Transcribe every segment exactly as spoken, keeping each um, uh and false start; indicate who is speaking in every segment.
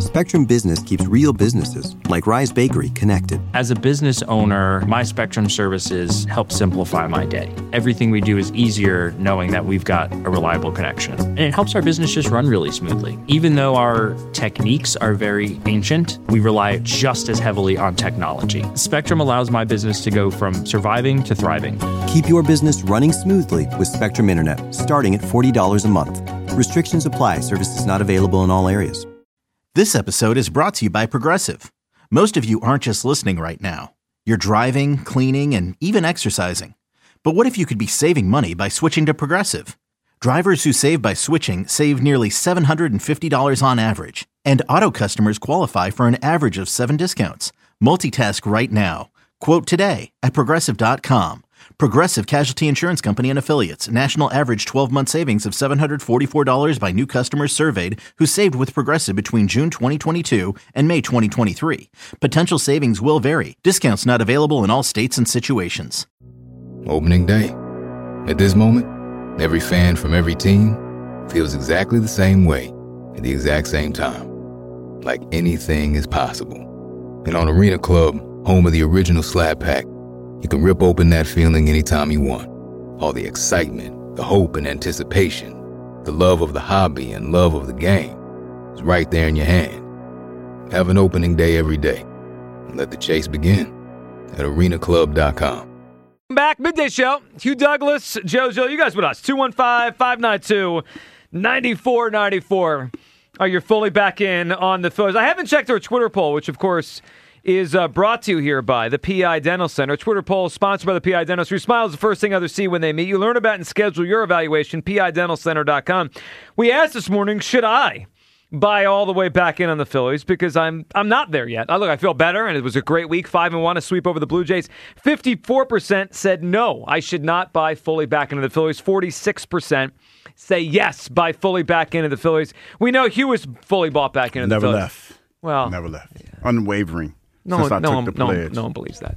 Speaker 1: Spectrum Business keeps real businesses, like Rise Bakery, connected.
Speaker 2: As a business owner, my Spectrum services help simplify my day. Everything we do is easier knowing that we've got a reliable connection. And it helps our business just run really smoothly. Even though our techniques are very ancient, we rely just as heavily on technology. Spectrum allows my business to go from surviving to thriving.
Speaker 1: Keep your business running smoothly with Spectrum Internet, starting at forty dollars a month. Restrictions apply. Services not available in all areas.
Speaker 3: This episode is brought to you by Progressive. Most of you aren't just listening right now. You're driving, cleaning, and even exercising. But what if you could be saving money by switching to Progressive? Drivers who save by switching save nearly seven hundred fifty dollars on average. And auto customers qualify for an average of seven discounts. Multitask right now. Quote today at Progressive dot com. Progressive Casualty Insurance Company and Affiliates. National average twelve-month savings of seven hundred forty-four dollars by new customers surveyed who saved with Progressive between June twenty twenty-two and May twenty twenty-three. Potential savings will vary. Discounts not available in all states and situations.
Speaker 4: Opening day. At this moment, every fan from every team feels exactly the same way at the exact same time. Like anything is possible. And on Arena Club, home of the original Slab Pack, you can rip open that feeling anytime you want. All the excitement, the hope and anticipation, the love of the hobby and love of the game is right there in your hand. Have an opening day every day. And let the chase begin at arena club dot com.
Speaker 5: Back, midday show. Hugh Douglas, JoJo, you guys with us. two one five, five nine two, nine four nine four. Oh, you're fully back in on the Phillies. I haven't checked our Twitter poll, which, of course, is uh, brought to you here by the P I Dental Center. Twitter poll sponsored by the P I Dental Center. Your smile is the first thing others see when they meet you. Learn about and schedule your evaluation, P I dental center dot com. We asked this morning, should I buy all the way back in on the Phillies? Because I'm I'm not there yet. I look, I feel better, and it was a great week, five and one, a sweep over the Blue Jays. fifty-four percent said no, I should not buy fully back into the Phillies. forty-six percent say yes, buy fully back into the Phillies. We know Hugh was fully bought back into
Speaker 6: Never
Speaker 5: the Phillies.
Speaker 6: left.
Speaker 5: Well,
Speaker 6: Never left. Yeah. Unwavering.
Speaker 5: No,
Speaker 6: since I
Speaker 5: no,
Speaker 6: took
Speaker 5: one,
Speaker 6: the
Speaker 5: no,
Speaker 6: pledge.
Speaker 5: no one believes that.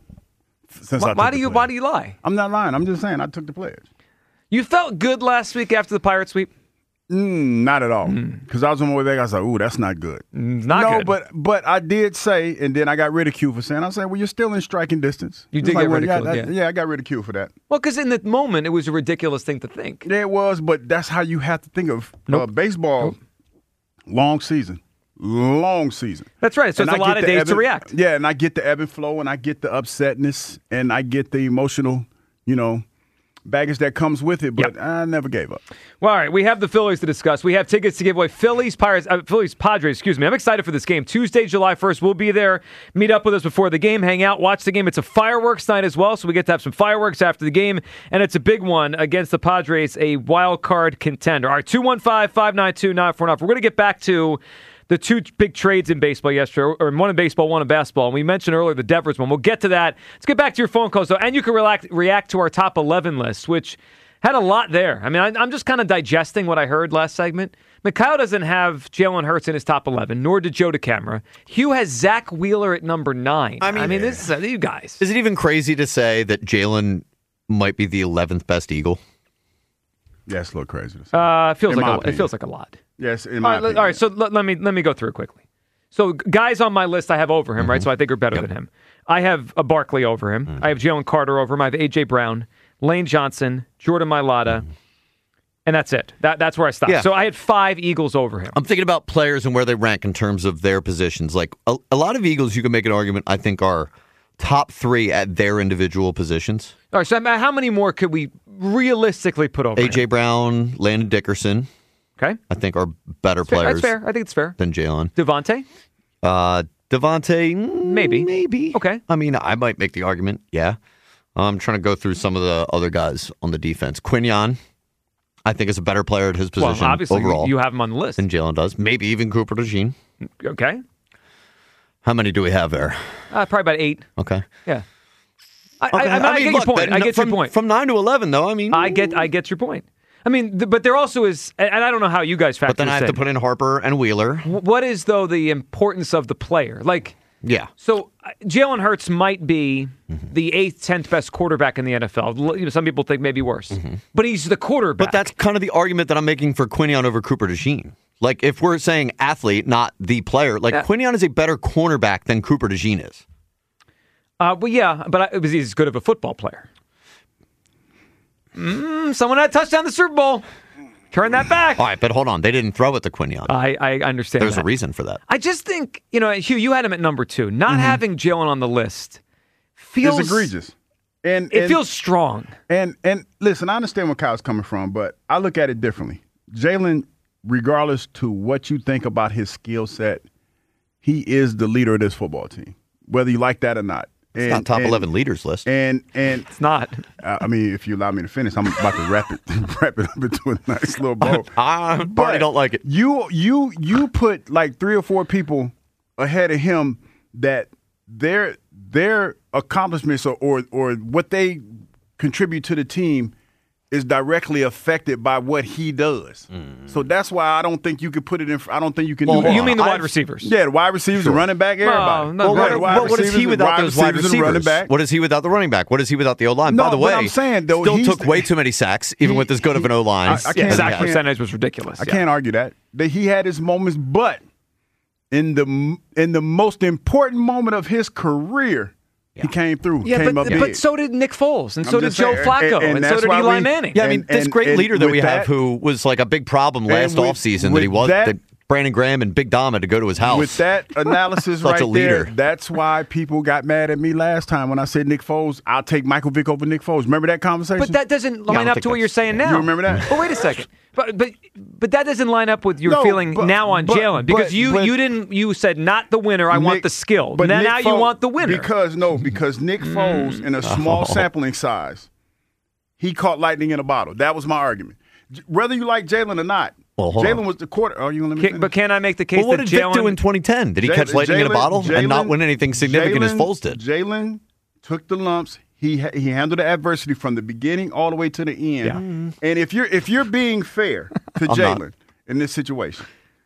Speaker 6: Since
Speaker 5: why
Speaker 6: I took
Speaker 5: why
Speaker 6: the
Speaker 5: do you
Speaker 6: pledge.
Speaker 5: Why do you lie?
Speaker 6: I'm not lying. I'm just saying I took the pledge.
Speaker 5: You felt good last week after the Pirate sweep?
Speaker 6: Mm, not at all. Because mm. I was on my way back. I was like, "Ooh, that's not good."
Speaker 5: Mm, not
Speaker 6: no,
Speaker 5: good.
Speaker 6: but but I did say, and then I got ridiculed for saying. I said, "Well, you're still in striking distance."
Speaker 5: You
Speaker 6: it's
Speaker 5: did
Speaker 6: like,
Speaker 5: get
Speaker 6: well,
Speaker 5: ridiculed,
Speaker 6: yeah,
Speaker 5: yeah.
Speaker 6: that, yeah, I got ridiculed for that.
Speaker 5: Well, because in the moment, it was a ridiculous thing to think.
Speaker 6: Yeah, it was, but that's how you have to think of
Speaker 5: nope.
Speaker 6: uh, baseball. Nope. Long season. Long season.
Speaker 5: That's right. So
Speaker 6: and
Speaker 5: it's a
Speaker 6: I
Speaker 5: lot of days
Speaker 6: ebb,
Speaker 5: to react.
Speaker 6: Yeah, and I get the ebb and flow, and I get the upsetness, and I get the emotional, you know, baggage that comes with it, but yep. I never gave up.
Speaker 5: Well, all right, we have the Phillies to discuss. We have tickets to give away. Phillies, Pirates, uh, Phillies, Padres, excuse me. I'm excited for this game. Tuesday, July first, we'll be there. Meet up with us before the game, hang out, watch the game. It's a fireworks night as well, so we get to have some fireworks after the game, and it's a big one against the Padres, a wild card contender. All right, two one five, five nine two, nine four nine. We're going to get back to the two big trades in baseball yesterday, or one in baseball, one in basketball. And we mentioned earlier the Devers one. We'll get to that. Let's get back to your phone calls, though. And you can react, react to our top eleven list, which had a lot there. I mean, I, I'm just kind of digesting what I heard last segment. Mikhail doesn't have Jalen Hurts in his top eleven, nor did Joe DeCamara. Hugh has Zach Wheeler at number nine. I mean, I mean this is, uh, you guys.
Speaker 7: Is it even crazy to say that Jalen might be the eleventh best Eagle?
Speaker 6: Yeah, it's a little crazy to say.
Speaker 5: Uh, it feels
Speaker 6: in
Speaker 5: like a,
Speaker 6: opinion.
Speaker 5: it feels like a lot.
Speaker 6: Yes, in
Speaker 5: all
Speaker 6: my
Speaker 5: right,
Speaker 6: opinion.
Speaker 5: All right, so let, let me let me go through it quickly. So guys on my list I have over him, mm-hmm. right? So I think are better yep. than him. I have a Barkley over him. Mm-hmm. I have Jalen Carter over him. I have A J Brown, Lane Johnson, Jordan Mailata, mm-hmm. and that's it. That that's where I stopped. Yeah. So I had five Eagles over him.
Speaker 7: I'm thinking about players and where they rank in terms of their positions. Like a, a lot of Eagles, you can make an argument. I think are top three at their individual positions.
Speaker 5: All right, so how many more could we realistically put over
Speaker 7: A J
Speaker 5: him?
Speaker 7: Brown, Landon Dickerson.
Speaker 5: Okay.
Speaker 7: I think are better
Speaker 5: that's fair.
Speaker 7: players.
Speaker 5: That's fair. I think it's fair.
Speaker 7: Than Jalen.
Speaker 5: Devontae?
Speaker 7: Uh, Devontae,
Speaker 5: maybe.
Speaker 7: Maybe.
Speaker 5: Okay.
Speaker 7: I mean, I might make the argument, yeah. I'm trying to go through some of the other guys on the defense. Quinion, I think, is a better player at his position
Speaker 5: well, obviously,
Speaker 7: overall.
Speaker 5: You have him on the list.
Speaker 7: Than Jalen does. Maybe even Cooper DeJean.
Speaker 5: Okay.
Speaker 7: How many do we have there?
Speaker 5: Uh, probably about eight.
Speaker 7: Okay.
Speaker 5: Yeah. I,
Speaker 7: okay.
Speaker 5: I, I, mean, I, I get
Speaker 7: look,
Speaker 5: your point. I get
Speaker 7: from,
Speaker 5: your point.
Speaker 7: From nine to eleven, though, I mean...
Speaker 5: I get I get your point. I mean, th- but there also is, and I don't know how you guys factor
Speaker 7: But then I have
Speaker 5: in.
Speaker 7: to put in Harper and Wheeler.
Speaker 5: What is, though, the importance of the player? Like,
Speaker 7: yeah.
Speaker 5: So uh, Jalen Hurts might be mm-hmm. the eighth, tenth best quarterback in the N F L. You know, some people think maybe worse. Mm-hmm. But he's the quarterback.
Speaker 7: But that's kind of the argument that I'm making for Quinion over Cooper DeJean. Like, if we're saying athlete, not the player, like,
Speaker 5: Uh,
Speaker 7: Quinion is a better cornerback than Cooper DeJean is.
Speaker 5: Uh, well, yeah, but I, was he as good of a football player? Mm, someone had a touchdown in the Super Bowl. Turn that back.
Speaker 7: All right, but hold on. They didn't throw it to Quinion.
Speaker 5: I, I understand
Speaker 7: There's
Speaker 5: that.
Speaker 7: a reason for that.
Speaker 5: I just think, you know, Hugh, you had him at number two. Not
Speaker 6: Mm-hmm.
Speaker 5: having Jalen on the list feels
Speaker 6: It's egregious. And,
Speaker 5: It
Speaker 6: and,
Speaker 5: feels strong.
Speaker 6: And and listen, I understand where Kyle's coming from, but I look at it differently. Jalen, regardless to what you think about his skill set, he is the leader of this football team, whether you like that or not.
Speaker 7: It's
Speaker 6: And-
Speaker 7: not top
Speaker 6: and-
Speaker 7: eleven leaders list.
Speaker 6: And and
Speaker 5: It's not.
Speaker 6: I mean, if you allow me to finish, I'm about to wrap it wrap it up into a nice little bow.
Speaker 7: I
Speaker 6: But
Speaker 7: already don't like it.
Speaker 6: You you you put like three or four people ahead of him that their their accomplishments or or, or what they contribute to the team is directly affected by what he does. So that's why I don't think you could put it in. I don't think you can
Speaker 7: Well,
Speaker 6: do that.
Speaker 5: You mean the wide
Speaker 7: I've-
Speaker 5: receivers?
Speaker 6: Yeah, the wide receivers, the running back, everybody.
Speaker 5: no,
Speaker 7: Well,
Speaker 5: Yeah,
Speaker 7: what,
Speaker 5: the
Speaker 6: wide
Speaker 7: what- what is
Speaker 6: receivers,
Speaker 7: he
Speaker 6: the
Speaker 7: without
Speaker 6: wide
Speaker 7: those wide
Speaker 6: receivers and the running
Speaker 7: receivers?
Speaker 6: back.
Speaker 7: What is he without the running back? What is he without the O-line?
Speaker 6: No,
Speaker 7: By the
Speaker 6: but
Speaker 7: way,
Speaker 6: I'm saying, though,
Speaker 7: still
Speaker 6: he's-
Speaker 7: took way too many sacks, even with as good of an O-line.
Speaker 6: I- I
Speaker 7: as
Speaker 6: can't-
Speaker 5: Yeah,
Speaker 7: he
Speaker 5: sack
Speaker 7: has.
Speaker 5: percentage was ridiculous.
Speaker 6: I
Speaker 5: yeah.
Speaker 6: can't argue that. That he had his moments, but in the in the most important moment of his career, he came through.
Speaker 5: Yeah,
Speaker 6: came
Speaker 5: but,
Speaker 6: up
Speaker 5: but
Speaker 6: big.
Speaker 5: so did Nick Foles, and
Speaker 6: I'm
Speaker 5: so did
Speaker 6: just
Speaker 5: Joe
Speaker 6: saying,
Speaker 5: Flacco,
Speaker 6: and- and
Speaker 5: and, so
Speaker 6: that's
Speaker 5: did
Speaker 6: why
Speaker 5: Eli
Speaker 6: we-
Speaker 5: Manning.
Speaker 7: Yeah, I mean,
Speaker 6: And-
Speaker 7: this
Speaker 6: and-
Speaker 7: great
Speaker 6: and
Speaker 7: leader that
Speaker 6: with
Speaker 7: we have
Speaker 6: that-
Speaker 7: who was like a big problem
Speaker 6: and
Speaker 7: last
Speaker 6: with-
Speaker 7: offseason that
Speaker 6: with
Speaker 7: he was,
Speaker 6: that-
Speaker 7: that Brandon Graham and Big Dom had to go to his house.
Speaker 6: With that analysis
Speaker 7: Such
Speaker 6: right
Speaker 7: a leader.
Speaker 6: there, that's why people got mad at me last time when I said Nick Foles. I'll take Michael Vick over Nick Foles. Remember that conversation?
Speaker 5: But that doesn't
Speaker 7: I
Speaker 5: line
Speaker 7: don't
Speaker 5: up
Speaker 7: think
Speaker 5: to what
Speaker 7: that's-
Speaker 5: you're saying now.
Speaker 6: You remember that?
Speaker 5: But wait a second. But but but that doesn't line up with your
Speaker 6: No,
Speaker 5: feeling
Speaker 6: but-
Speaker 5: now on
Speaker 6: but-
Speaker 5: Jalen because
Speaker 6: but-
Speaker 5: you
Speaker 6: but-
Speaker 5: you didn't you said not the winner. I want
Speaker 6: Nick-
Speaker 5: the skill.
Speaker 6: But
Speaker 5: now
Speaker 6: Nick
Speaker 5: now you
Speaker 6: Foles-
Speaker 5: want the winner.
Speaker 6: Because no, because Nick Foles in a small sampling size, he caught lightning in a bottle. That was my argument. J- Whether you like Jalen or not,
Speaker 7: Well, hold
Speaker 6: Jalen
Speaker 7: on.
Speaker 6: was the quarter. Oh, you gonna let me
Speaker 5: Can,
Speaker 6: finish?
Speaker 5: but can I make the case
Speaker 7: Well, what
Speaker 5: that
Speaker 7: did Vic
Speaker 5: Jalen
Speaker 7: do in twenty ten? Did he catch
Speaker 6: Jalen-
Speaker 7: lightning in a
Speaker 6: Jalen-
Speaker 7: bottle and not
Speaker 6: Jalen-
Speaker 7: win anything significant as
Speaker 6: Jalen-
Speaker 7: Foles did?
Speaker 6: Jalen took the lumps. He ha- he handled the adversity from the beginning all the way to the end.
Speaker 5: Yeah.
Speaker 6: And if you're if you're being fair to
Speaker 7: I'm not.
Speaker 6: Jalen in this situation,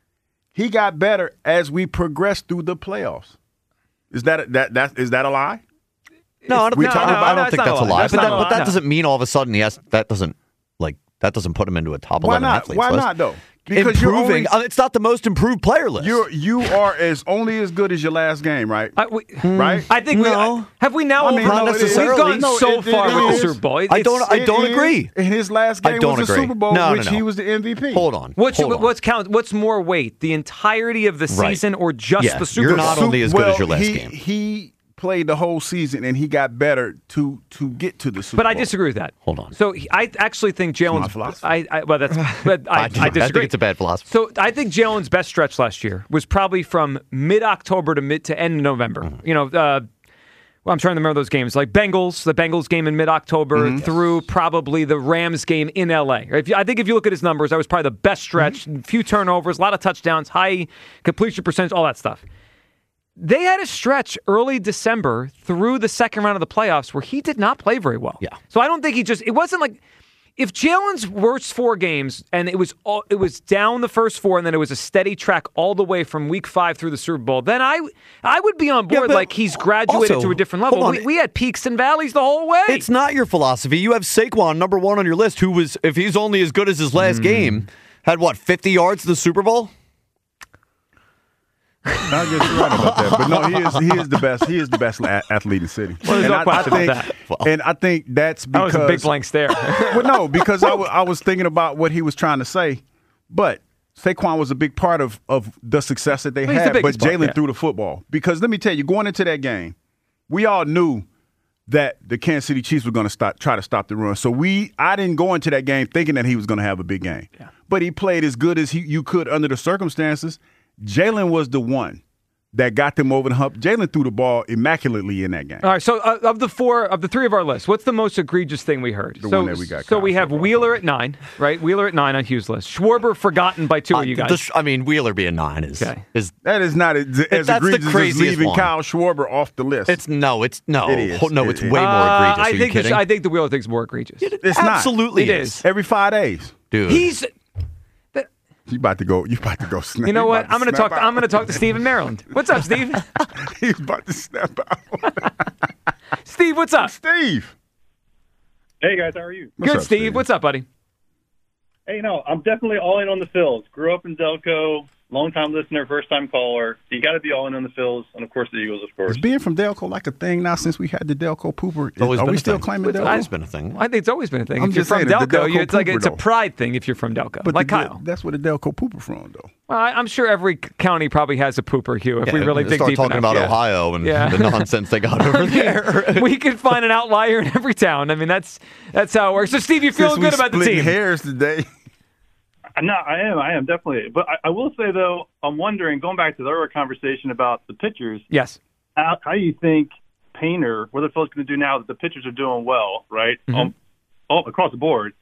Speaker 6: he got better as we progressed through the playoffs. Is that a, that that is that a lie?
Speaker 7: No, I don't,
Speaker 6: We
Speaker 7: think,
Speaker 6: talking
Speaker 7: I don't,
Speaker 6: about-
Speaker 7: I don't
Speaker 5: that's
Speaker 7: think
Speaker 5: not
Speaker 7: that's
Speaker 5: a
Speaker 7: a
Speaker 5: lie.
Speaker 7: lie.
Speaker 5: That's
Speaker 7: But,
Speaker 5: not
Speaker 7: that,
Speaker 5: a
Speaker 7: but
Speaker 5: lie,
Speaker 7: that
Speaker 5: no.
Speaker 7: doesn't mean all of a sudden he has. That doesn't like that doesn't put him into a top
Speaker 6: Why
Speaker 7: eleven
Speaker 6: not?
Speaker 7: athletes
Speaker 6: Why
Speaker 7: list.
Speaker 6: not though? Because you're
Speaker 7: Improving.
Speaker 6: only,
Speaker 7: uh, it's not the most improved player list.
Speaker 6: you're you are as only as good as your last game, right?
Speaker 5: I, we,
Speaker 6: right?
Speaker 5: I think
Speaker 7: No.
Speaker 5: we have we now
Speaker 6: I mean,
Speaker 5: over-
Speaker 6: no, it is.
Speaker 5: we've gone
Speaker 6: No,
Speaker 5: so
Speaker 6: it- it
Speaker 5: far with the
Speaker 6: is.
Speaker 5: Super Bowl. It-
Speaker 7: I
Speaker 5: it's-
Speaker 7: don't- I
Speaker 6: It
Speaker 7: don't
Speaker 6: is,
Speaker 7: agree.
Speaker 6: And his last
Speaker 7: I
Speaker 6: game
Speaker 7: don't
Speaker 6: was the
Speaker 7: agree.
Speaker 6: Super Bowl,
Speaker 7: No, no,
Speaker 6: which
Speaker 7: no.
Speaker 6: he was the M V P.
Speaker 7: Hold on.
Speaker 5: What's
Speaker 7: hold on.
Speaker 5: what's count? What's more weight, the entirety of the
Speaker 7: Right.
Speaker 5: season or just
Speaker 7: Yeah,
Speaker 5: the Super
Speaker 7: you're
Speaker 5: Bowl?
Speaker 7: not only as good as your last
Speaker 6: he,
Speaker 7: game.
Speaker 6: He played the whole season and he got better to to get to the Super
Speaker 5: But
Speaker 6: Bowl.
Speaker 5: I disagree with that.
Speaker 7: Hold on.
Speaker 5: So he- I actually think
Speaker 6: my
Speaker 5: Jalen's.
Speaker 6: philosophy.
Speaker 5: I, I well, that's. But I, I,
Speaker 7: do- I
Speaker 5: disagree.
Speaker 7: think it's a bad philosophy.
Speaker 5: So I think Jalen's best stretch last year was probably from mid October to mid to end of November.
Speaker 7: Mm-hmm.
Speaker 5: You know. Uh, well, I'm trying to remember those games, like Bengals, the Bengals game in mid-October
Speaker 7: Mm-hmm.
Speaker 5: through probably the Rams game in L A. If you, I think if you look at his numbers, that was probably the best stretch.
Speaker 7: Mm-hmm.
Speaker 5: Few turnovers, a lot of touchdowns, high completion percentage, all that stuff. They had a stretch early December through the second round of the playoffs where he did not play very well.
Speaker 7: Yeah.
Speaker 5: So I don't think he just. It wasn't like if Jalen's worst four games and it was all, it was down the first four and then it was a steady track all the way from week five through the Super Bowl. Then I I would be on board
Speaker 7: but
Speaker 5: like he's graduated
Speaker 7: also,
Speaker 5: to a different
Speaker 7: hold
Speaker 5: level.
Speaker 7: on.
Speaker 5: We, we had peaks and valleys the whole way.
Speaker 7: It's not your philosophy. You have Saquon number one on your list, who was, if he's only as good as his last
Speaker 6: Hmm.
Speaker 7: game, had what, fifty yards to the Super Bowl?
Speaker 6: I guess you're right about that. But no, he is he is the best. He is the best a- athlete in the city.
Speaker 5: Well, there's
Speaker 6: and
Speaker 5: no
Speaker 6: I,
Speaker 5: question
Speaker 6: I
Speaker 5: about
Speaker 6: think,
Speaker 5: that.
Speaker 6: And I think that's
Speaker 5: that
Speaker 6: because
Speaker 5: was a big blank stare.
Speaker 6: well, no, because I wa- I was thinking about what he was trying to say, but Saquon was a big part of, of the success that they
Speaker 5: Well, he's the
Speaker 6: had. But
Speaker 5: biggest part,
Speaker 6: Jalen
Speaker 5: yeah.
Speaker 6: threw the football. Because let me tell you, going into that game, we all knew that the Kansas City Chiefs were going to stop, try to stop the run. So we, I didn't go into that game thinking that he was going to have a big game.
Speaker 5: Yeah.
Speaker 6: But he played as good as he, you could under the circumstances. Jalen was the one that got them over the hump. Jalen threw the ball immaculately in that game.
Speaker 5: All right, so uh, of the four, of the three of our list, what's the most egregious thing we heard?
Speaker 6: The
Speaker 5: so,
Speaker 6: one that we got
Speaker 5: So we
Speaker 6: Kyle
Speaker 5: have
Speaker 6: so far.
Speaker 5: Wheeler at nine, right? Wheeler at nine on Hughes' list. Schwarber forgotten by two
Speaker 7: Uh,
Speaker 5: of you guys.
Speaker 7: the sh- I mean, Wheeler being nine is,
Speaker 5: Okay.
Speaker 7: is
Speaker 6: That is not as, as
Speaker 7: that's the
Speaker 6: egregious as
Speaker 7: craziest
Speaker 6: leaving
Speaker 7: one.
Speaker 6: Kyle Schwarber off the list.
Speaker 7: it's no, it's no,
Speaker 6: It is.
Speaker 7: Ho- no,
Speaker 6: It
Speaker 7: it's
Speaker 6: is.
Speaker 7: way more
Speaker 5: Uh,
Speaker 7: egregious.
Speaker 5: I
Speaker 7: Are you
Speaker 5: think the,
Speaker 7: kidding?
Speaker 5: I think the Wheeler thing's more egregious.
Speaker 6: It's not.
Speaker 7: Absolutely
Speaker 5: It
Speaker 7: is.
Speaker 5: is.
Speaker 6: Every five days.
Speaker 7: Dude.
Speaker 5: He's.
Speaker 6: You about to go. You about to go snap.
Speaker 5: You know
Speaker 6: you
Speaker 5: what?
Speaker 6: about
Speaker 5: I'm going to
Speaker 6: snap
Speaker 5: talk.
Speaker 6: out.
Speaker 5: I'm going to talk to Steve in Maryland. What's up, Steve?
Speaker 6: He's about to snap out.
Speaker 5: Steve, what's up?
Speaker 6: Steve.
Speaker 8: Hey guys, how are you?
Speaker 6: What's
Speaker 5: Good,
Speaker 6: up,
Speaker 5: Steve.
Speaker 6: Steve?
Speaker 5: What's up, buddy?
Speaker 8: Hey, no, I'm definitely all in on the Phils. Grew up in Delco, long-time listener, first-time caller. You got to be all in on the Phils, and of course the Eagles, of course.
Speaker 6: Is being from Delco like a thing now since we had the Delco pooper?
Speaker 7: It's always
Speaker 6: Are
Speaker 7: been
Speaker 6: we
Speaker 7: a
Speaker 6: still
Speaker 7: thing.
Speaker 6: claiming
Speaker 7: It's
Speaker 6: Delco?
Speaker 7: always been a thing.
Speaker 5: I think it's always been a thing.
Speaker 6: I'm
Speaker 5: if you're
Speaker 6: just
Speaker 5: from
Speaker 6: saying, the
Speaker 5: Delco,
Speaker 6: Delco
Speaker 5: you, it's like
Speaker 6: pooper,
Speaker 5: it's a
Speaker 6: though.
Speaker 5: pride thing if you're from Delco,
Speaker 6: But
Speaker 5: like
Speaker 6: the,
Speaker 5: Kyle.
Speaker 6: That's where the Delco pooper from, though.
Speaker 5: Well, I, I'm sure every c- county probably has a pooper, Hugh, if
Speaker 7: Yeah,
Speaker 5: we really dig
Speaker 7: start
Speaker 5: deep
Speaker 7: talking
Speaker 5: enough.
Speaker 7: about
Speaker 5: Yeah.
Speaker 7: Ohio and
Speaker 5: Yeah.
Speaker 7: the nonsense they got over there.
Speaker 5: We could find an outlier in every town. I mean, that's that's how it works. So, Steve, you feeling
Speaker 6: Since we
Speaker 5: good about the
Speaker 6: splitting
Speaker 5: team?
Speaker 6: hairs today.
Speaker 8: No, I am. I am, definitely. But I, I will say, though, I'm wondering, going back to the earlier conversation about the pitchers,
Speaker 5: Yes.
Speaker 8: how, how you think Painter, what are the Phils going to do now that the pitchers are doing well, right,
Speaker 5: Mhm.
Speaker 8: um, all across the board?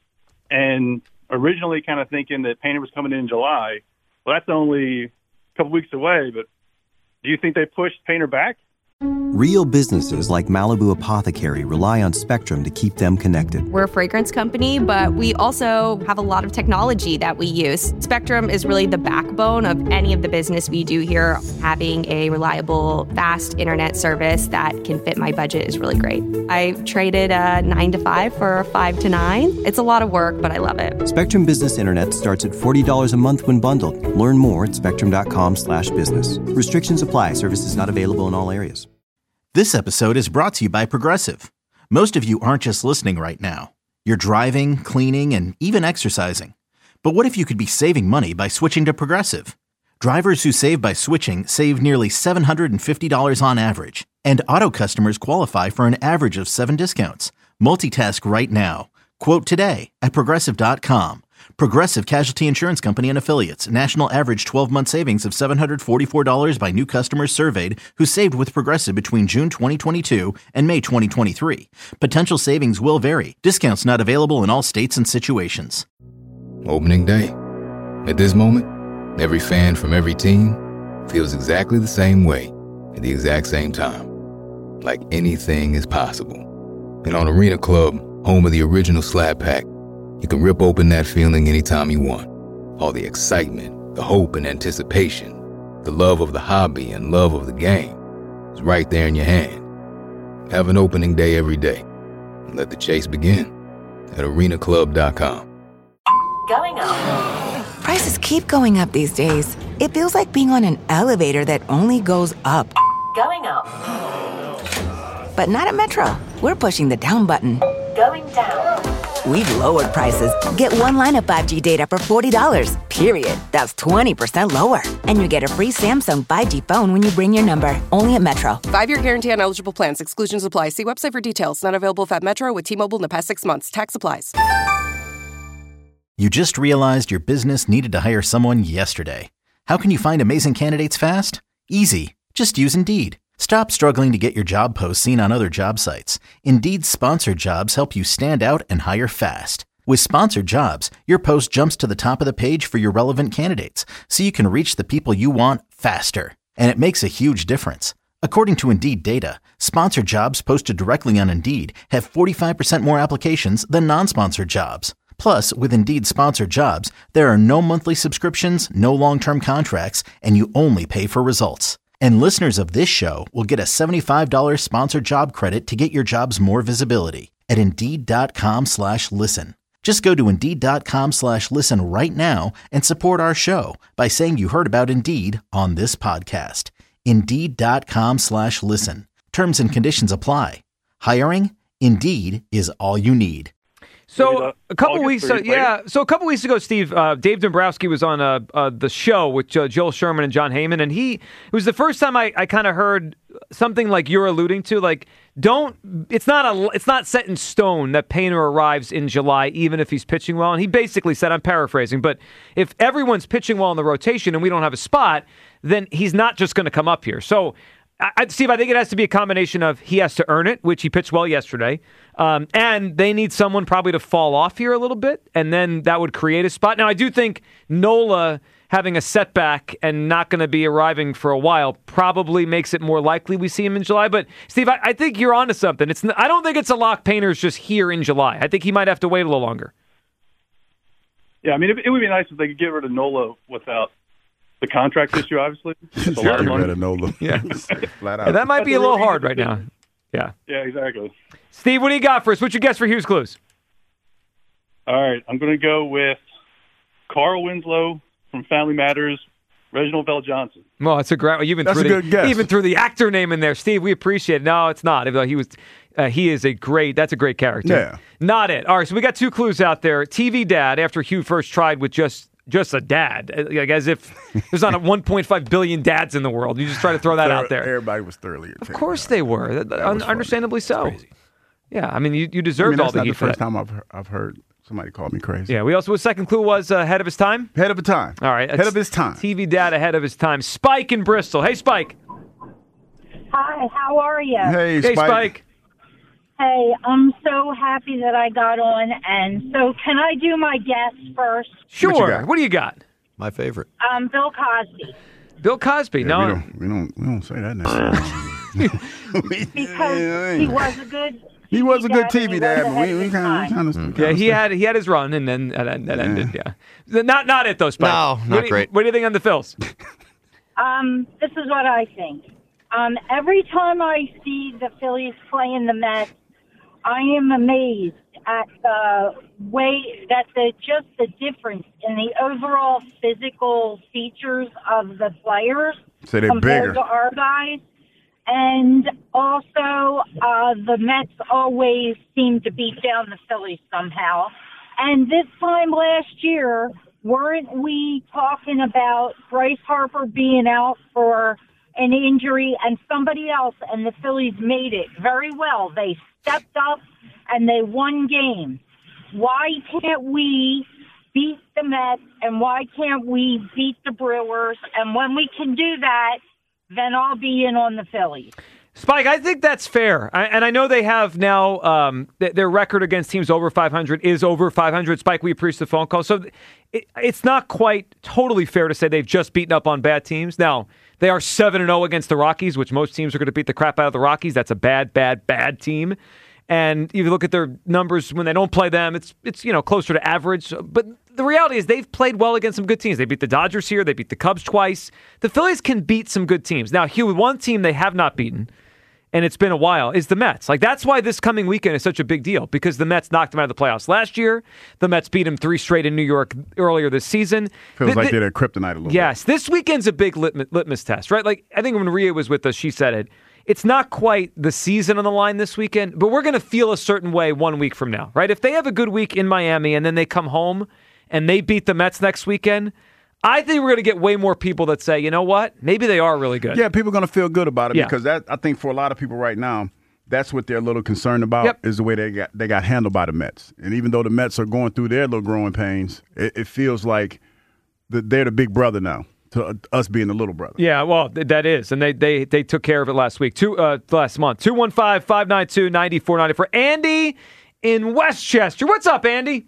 Speaker 8: And originally kind of thinking that Painter was coming in in July. Well, that's only a couple weeks away, but do you think they pushed Painter back?
Speaker 1: Real businesses like Malibu Apothecary rely on Spectrum to keep them connected.
Speaker 9: We're a fragrance company, but we also have a lot of technology that we use. Spectrum is really the backbone of any of the business we do here. Having a reliable, fast internet service that can fit my budget is really great. I traded a nine to five for a five to nine. It's a lot of work, but I love it.
Speaker 1: Spectrum Business Internet starts at forty dollars a month when bundled. Learn more at spectrum.com slash business. Restrictions apply. Services not available in all areas.
Speaker 3: This episode is brought to you by Progressive. Most of you aren't just listening right now. You're driving, cleaning, and even exercising. But what if you could be saving money by switching to Progressive? Drivers who save by switching save nearly seven hundred fifty dollars on average. And auto customers qualify for an average of seven discounts. Multitask right now. Quote today at progressive dot com. Progressive Casualty Insurance Company and Affiliates. National average twelve-month savings of seven hundred forty-four dollars by new customers surveyed who saved with Progressive between June twenty twenty-two and May twenty twenty-three. Potential savings will vary. Discounts not available in all states and situations.
Speaker 4: Opening day. At this moment, every fan from every team feels exactly the same way at the exact same time. Like anything is possible. And on Arena Club, home of the original Slab Pack, you can rip open that feeling anytime you want. All the excitement, the hope and anticipation, the love of the hobby and love of the game is right there in your hand. Have an opening day every day. And let the chase begin at arena club dot com.
Speaker 10: Going up. Prices keep going up these days. It feels like being on an elevator that only goes up. Going up. But not at Metro. We're pushing the down button. Going down. We've lowered prices. Get one line of five G data for forty dollars, period. That's twenty percent lower. And you get a free Samsung five G phone when you bring your number. Only at Metro.
Speaker 11: Five-year guarantee on eligible plans. Exclusions apply. See website for details. Not available at Metro with T-Mobile in the past six months. Tax applies.
Speaker 3: You just realized your business needed to hire someone yesterday. How can you find amazing candidates fast? Easy. Just use Indeed. Stop struggling to get your job posts seen on other job sites. Indeed's sponsored jobs help you stand out and hire fast. With sponsored jobs, your post jumps to the top of the page for your relevant candidates, so you can reach the people you want faster. And it makes a huge difference. According to Indeed data, sponsored jobs posted directly on Indeed have forty-five percent more applications than non-sponsored jobs. Plus, with Indeed sponsored jobs, there are no monthly subscriptions, no long-term contracts, and you only pay for results. And listeners of this show will get a seventy-five dollars sponsored job credit to get your jobs more visibility at Indeed.com slash listen. Just go to Indeed.com slash listen right now and support our show by saying you heard about Indeed on this podcast. Indeed.com slash listen. Terms and conditions apply. Hiring? Indeed is all you need.
Speaker 5: So a couple weeks, uh, yeah. So a couple weeks ago, Steve, uh, Dave Dombrowski was on uh, uh, the show with uh, Joel Sherman and John Heyman, and he it was the first time I, I kind of heard something like you're alluding to, like don't. It's not a. It's not set in stone that Painter arrives in July, even if he's pitching well. And he basically said, I'm paraphrasing, but if everyone's pitching well in the rotation and we don't have a spot, then he's not just going to come up here. So. I, Steve, I think it has to be a combination of he has to earn it, which he pitched well yesterday, um, and they need someone probably to fall off here a little bit, and then that would create a spot. Now, I do think Nola having a setback and not going to be arriving for a while probably makes it more likely we see him in July. But, Steve, I, I think you're onto something. It's I don't think it's a lock Painter's just here in July. I think he might have to wait a little longer.
Speaker 8: Yeah, I mean, it, it would be nice if they could get rid of Nola without the contract issue, obviously. It's a lot of money.
Speaker 6: Nola.
Speaker 5: Yeah.
Speaker 6: Flat out.
Speaker 5: Yeah, that might
Speaker 8: That's
Speaker 5: be a
Speaker 8: a
Speaker 5: little
Speaker 8: really
Speaker 5: hard
Speaker 8: good
Speaker 5: right now. Yeah.
Speaker 8: Yeah, exactly.
Speaker 5: Steve, what do you got for us? What's your guess for Hughes Clues?
Speaker 8: All right, I'm going to go with Carl Winslow from Family Matters, Reginald Bell Johnson.
Speaker 5: Well, it's a great. Even
Speaker 6: That's
Speaker 5: threw
Speaker 6: a
Speaker 5: the,
Speaker 6: good guess.
Speaker 5: Even threw the actor name in there, Steve. We appreciate it. No, it's not. Even though he was, uh, he is a great. That's a great character.
Speaker 6: Yeah.
Speaker 5: Not it. All right. So we got two clues out there. T V dad. After Hugh first tried with just just a dad, like as if there's not a one point five billion dads in the world. You just try to throw that out there.
Speaker 6: Everybody was thoroughly.
Speaker 5: Of course they were.
Speaker 6: That
Speaker 5: Un-
Speaker 6: was
Speaker 5: understandably so. Yeah. I mean, you, you
Speaker 6: I
Speaker 5: deserved
Speaker 6: mean,
Speaker 5: all
Speaker 6: that's
Speaker 5: the
Speaker 6: not
Speaker 5: heat
Speaker 6: the
Speaker 5: for
Speaker 6: first
Speaker 5: that.
Speaker 6: time I've he- I've heard somebody call me crazy.
Speaker 5: Yeah. We also. His second clue was uh, ahead of his time.
Speaker 6: Ahead of the time.
Speaker 5: All right.
Speaker 6: Ahead of his time.
Speaker 5: T V dad ahead of his time. Spike in Bristol. Hey, Spike.
Speaker 12: Hi, how are you?
Speaker 6: Hey,
Speaker 5: Hey,
Speaker 6: Spike.
Speaker 5: Spike.
Speaker 12: Hey, I'm so happy that I got on. And so, can I do my guess first?
Speaker 5: Sure.
Speaker 6: What you got?
Speaker 5: What do you got?
Speaker 7: My favorite.
Speaker 12: Um, Bill Cosby.
Speaker 5: Bill Cosby.
Speaker 6: Yeah,
Speaker 5: no.
Speaker 6: we don't we don't we don't say that necessarily.
Speaker 12: Because he was a good.
Speaker 6: He was a good T V
Speaker 12: and he
Speaker 6: dad,
Speaker 12: was
Speaker 6: but we,
Speaker 12: ahead
Speaker 6: we
Speaker 12: of
Speaker 6: kind
Speaker 12: his
Speaker 6: of
Speaker 12: time.
Speaker 6: kind of
Speaker 5: Yeah, he had he had his run, and then uh, that, that
Speaker 6: Yeah.
Speaker 5: ended. Yeah, not not it though, Spike.
Speaker 7: No,
Speaker 5: What
Speaker 7: not
Speaker 5: do you-
Speaker 7: great.
Speaker 5: What do you think on the Phils?
Speaker 12: Um, this is what I think. Um, every time I see the Phillies playing the Mets, I am amazed at the way that the just the difference in the overall physical features of the players
Speaker 6: So they're
Speaker 12: compared
Speaker 6: bigger.
Speaker 12: to our guys. And also, uh, the Mets always seem to beat down the Phillies somehow. And this time last year, weren't we talking about Bryce Harper being out for an injury and somebody else, and the Phillies made it very well. They stepped up and they won games. Why can't we beat the Mets, and why can't we beat the Brewers? And when we can do that, then I'll be in on the Phillies.
Speaker 5: Spike, I think that's fair. I, and I know they have now um, th- their record against teams over five hundred is over five hundred. Spike, we appreciate the phone call. So it, it's not quite totally fair to say they've just beaten up on bad teams. Now, they are seven and oh against the Rockies, which most teams are going to beat the crap out of the Rockies. That's a bad, bad, bad team. And if you look at their numbers when they don't play them, it's it's you know closer to average. But the reality is they've played well against some good teams. They beat the Dodgers here. They beat the Cubs twice. The Phillies can beat some good teams. Now, Hugh, one team they have not beaten, and it's been a while, is the Mets. Like, that's why this coming weekend is such a big deal, because the Mets knocked them out of the playoffs last year. The Mets beat them three straight in New York earlier this season.
Speaker 6: Feels
Speaker 5: Th-
Speaker 6: like
Speaker 5: th-
Speaker 6: they're their kryptonite a little
Speaker 5: Yes, this weekend's a big litmus, litmus test, right? Like, I think when Rhea was with us, she said it. It's not quite the season on the line this weekend, but we're going to feel a certain way one week from now, right? If they have a good week in Miami and then they come home and they beat the Mets next weekend, I think we're going to get way more people that say, you know what? Maybe they are really good.
Speaker 6: Yeah, people are going to feel good about it
Speaker 5: Yeah.
Speaker 6: because that I think for a lot of people right now, that's what they're a little concerned about
Speaker 5: Yep.
Speaker 6: is the way they got they got handled by the Mets. And even though the Mets are going through their little growing pains, it, it feels like the, they're the big brother now to us being the little brother.
Speaker 5: Yeah, well, th- that is. And they they they took care of it last week, two, uh, last month. two one five, five nine two, nine four nine four. Andy in Westchester. What's up, Andy?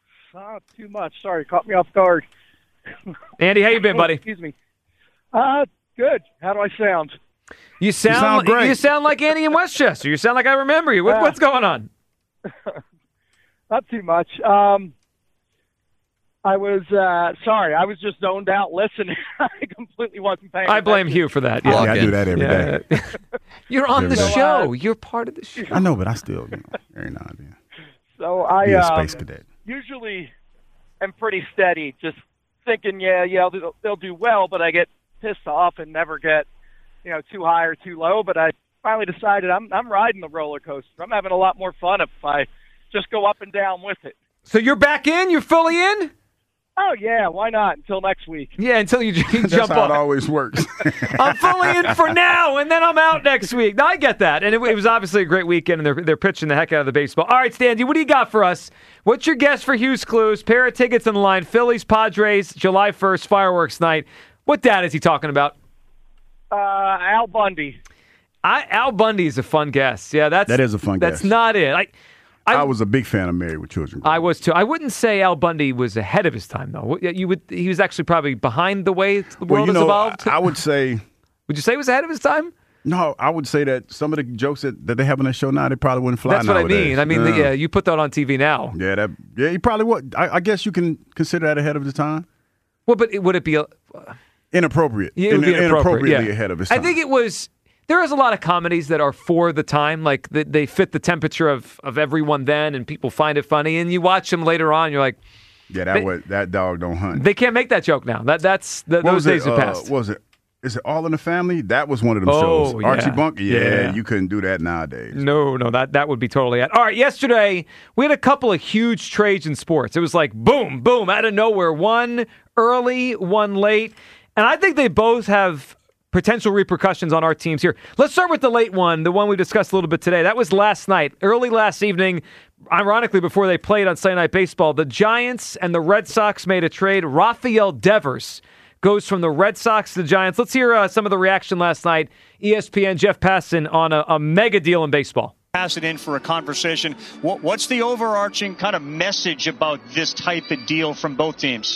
Speaker 13: Not too much. Sorry, caught me off guard.
Speaker 5: Andy, how you been, buddy?
Speaker 13: Excuse me. Uh, good. How do I sound?
Speaker 5: You sound,
Speaker 6: sound great.
Speaker 5: You sound like Andy in Westchester. You sound like I remember you. What,
Speaker 13: Yeah.
Speaker 5: What's going on?
Speaker 13: Not too much. Um, I was uh, sorry. I was just zoned out listening. I completely wasn't paying.
Speaker 5: I blame
Speaker 13: attention.
Speaker 5: Hugh for that.
Speaker 6: Yeah,
Speaker 5: Yeah.
Speaker 6: I do that every day.
Speaker 5: Yeah. You're on the
Speaker 6: Every day.
Speaker 5: show. You're part of the show.
Speaker 6: I know, but I still, you know, every now and then.
Speaker 13: So I
Speaker 6: Be a
Speaker 13: um,
Speaker 6: space cadet.
Speaker 13: usually am pretty steady, just thinking, yeah, yeah, they'll, they'll do well, but I get pissed off and never get, you know, too high or too low. But I finally decided I'm I'm riding the roller coaster. I'm having a lot more fun if I just go up and down with it.
Speaker 5: So you're back in? You're fully in?
Speaker 13: Oh yeah, why not? Until next week.
Speaker 5: Yeah, until you, you
Speaker 6: That's
Speaker 5: jump
Speaker 6: how
Speaker 5: off.
Speaker 6: it always works.
Speaker 5: I'm fully in for now, and then I'm out next week. No, I get that. And it, it was obviously a great weekend, and they're, they're pitching the heck out of the baseball. All right, Stanley, what do you got for us? What's your guess for Hughes Clues? Pair of tickets on the line. Phillies, Padres, July first, fireworks night. What dad is he talking about?
Speaker 13: Uh, Al Bundy.
Speaker 5: I, Al Bundy is a fun guess. Yeah, that's
Speaker 6: That is a fun
Speaker 5: That's
Speaker 6: guess.
Speaker 5: not it. I, I,
Speaker 6: I was a big fan of Married with Children.
Speaker 5: I was too. I wouldn't say Al Bundy was ahead of his time, though. You would. He was actually probably behind the way the world
Speaker 6: well, you
Speaker 5: has
Speaker 6: know,
Speaker 5: evolved.
Speaker 6: I, I would say.
Speaker 5: Would you say he was ahead of his time?
Speaker 6: No, I would say that some of the jokes that, that they have on their show now, they probably wouldn't fly
Speaker 5: That's what
Speaker 6: nowadays.
Speaker 5: I mean. I mean,
Speaker 6: yeah.
Speaker 5: the, yeah, you put that on T V now.
Speaker 6: Yeah, that yeah, he probably would. I, I guess you can consider that ahead of the time.
Speaker 5: Well, but it, would it be a,
Speaker 6: Inappropriate.
Speaker 5: Yeah, it would be
Speaker 6: In-
Speaker 5: inappropriate.
Speaker 6: inappropriately
Speaker 5: yeah.
Speaker 6: ahead of his time.
Speaker 5: I think it was. There is a lot of comedies that are for the time, like they, they fit the temperature of, of everyone then, and people find it funny. And you watch them later on, you're like,
Speaker 6: Yeah, that
Speaker 5: they,
Speaker 6: was that dog don't hunt.
Speaker 5: They can't make that joke now. That that's the, those days
Speaker 6: it,
Speaker 5: have
Speaker 6: uh,
Speaker 5: passed.
Speaker 6: What was it? Is it All in the Family? That was one of them
Speaker 5: Oh,
Speaker 6: shows.
Speaker 5: yeah.
Speaker 6: Archie Bunker. Yeah,
Speaker 5: Yeah.
Speaker 6: you couldn't do that nowadays.
Speaker 5: No, no, that that would be totally it. All right, yesterday we had a couple of huge trades in sports. It was like boom, boom, out of nowhere. One early, one late. And I think they both have potential repercussions on our teams here. Let's start with the late one, the one we discussed a little bit today. That was last night, early last evening, ironically before they played on Sunday Night Baseball. The Giants and the Red Sox made a trade. Rafael Devers goes from the Red Sox to the Giants. Let's hear uh, some of the reaction last night. E S P N Jeff Passan on a, a mega deal in baseball.
Speaker 14: Pass it in for a conversation. What, what's the overarching kind of message about this type of deal from both teams?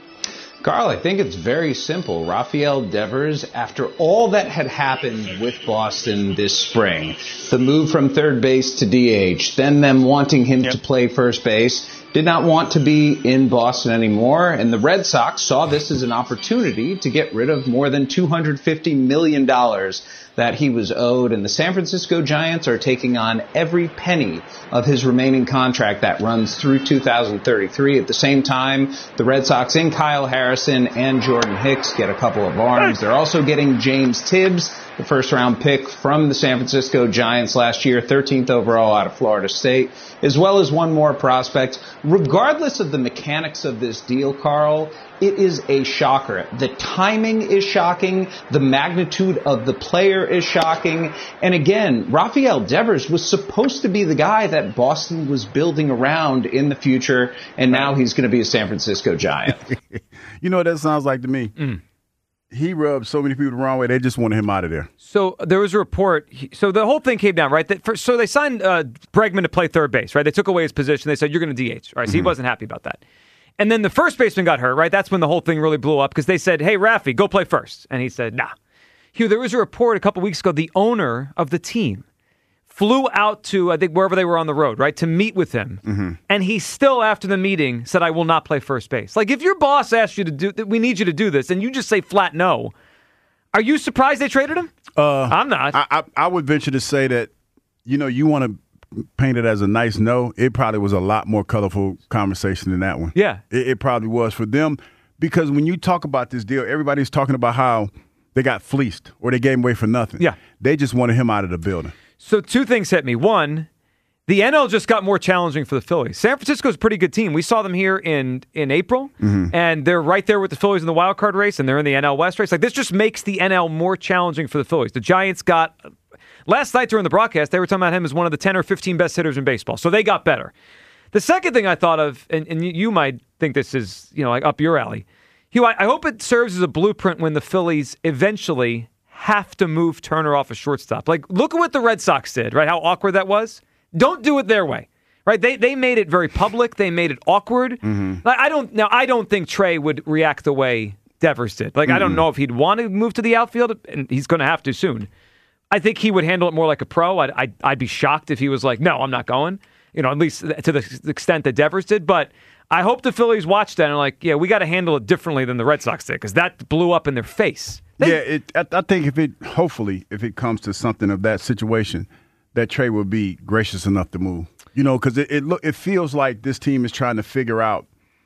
Speaker 15: Carl, I think it's very simple. Rafael Devers, after all that had happened with Boston this spring, the move from third base to D H, then them wanting him yep. to play first base, did not want to be in Boston anymore, and the Red Sox saw this as an opportunity to get rid of more than two hundred fifty million dollars that he was owed, and the San Francisco Giants are taking on every penny of his remaining contract that runs through two thousand thirty-three. At the same time, the Red Sox and Kyle Harrison and Jordan Hicks get a couple of arms. They're also getting James Tibbs, the first-round pick from the San Francisco Giants last year, thirteenth overall out of Florida State, as well as one more prospect. Regardless of the mechanics of this deal, Carl, it is a shocker. The timing is shocking. The magnitude of the player is shocking. And again, Rafael Devers was supposed to be the guy that Boston was building around in the future, and now he's going to be a San Francisco Giant.
Speaker 6: You know what that sounds like to me?
Speaker 5: Mm.
Speaker 6: He rubbed so many people the wrong way, they just wanted him out of there.
Speaker 5: So there was a report. So the whole thing came down, right? That for, so they signed uh, Bregman to play third base, right? They took away his position. They said, you're going to D H. All right, so mm-hmm. he wasn't happy about that. And then the first baseman got hurt, right? That's when the whole thing really blew up because they said, hey, Rafi, go play first. And he said, nah. Hugh, there was a report a couple weeks ago, the owner of the team flew out to, I think, wherever they were on the road, right, to meet with him. Mm-hmm. And he still, after the meeting, said, I will not play first base. Like, if your boss asks you to do, we need you to do this, and you just say flat no, are you surprised they traded him?
Speaker 6: Uh,
Speaker 5: I'm not.
Speaker 6: I, I, I would venture to say that, you know, you want to paint it as a nice no. It probably was a lot more colorful conversation than that one.
Speaker 5: Yeah.
Speaker 6: It, it probably was for them because when you talk about this deal, everybody's talking about how they got fleeced or they gave him away for nothing.
Speaker 5: Yeah.
Speaker 6: They just wanted him out of the building.
Speaker 5: So two things hit me. One, the N L just got more challenging for the Phillies. San Francisco's a pretty good team. We saw them here in, in April, mm-hmm. and they're right there with the Phillies in the wild card race, and they're in the N L West race. Like, this just makes the N L more challenging for the Phillies. The Giants got last night during the broadcast, they were talking about him as one of the ten or fifteen best hitters in baseball. So they got better. The second thing I thought of, and, and you might think this is, you know, like up your alley, Hugh, I, I hope it serves as a blueprint when the Phillies eventually have to move Turner off a shortstop. Like, look at what the Red Sox did, right? How awkward that was. Don't do it their way, right? They they made it very public. They made it awkward. Mm-hmm. Like, I don't now. I don't think Trey would react the way Devers did. Like, mm-hmm. I don't know if he'd want to move to the outfield, and he's going to have to soon. I think he would handle it more like a pro. I'd, I'd I'd be shocked if he was like, no, I'm not going. You know, at least to the extent that Devers did. But I hope the Phillies watch that and are like, yeah, we got to handle it differently than the Red Sox did because that blew up in their face. They,
Speaker 6: yeah, it, I, I think if it hopefully if it comes to something of that situation, that Trey will be gracious enough to move. You know, because it it, look, it feels like this team is trying to figure out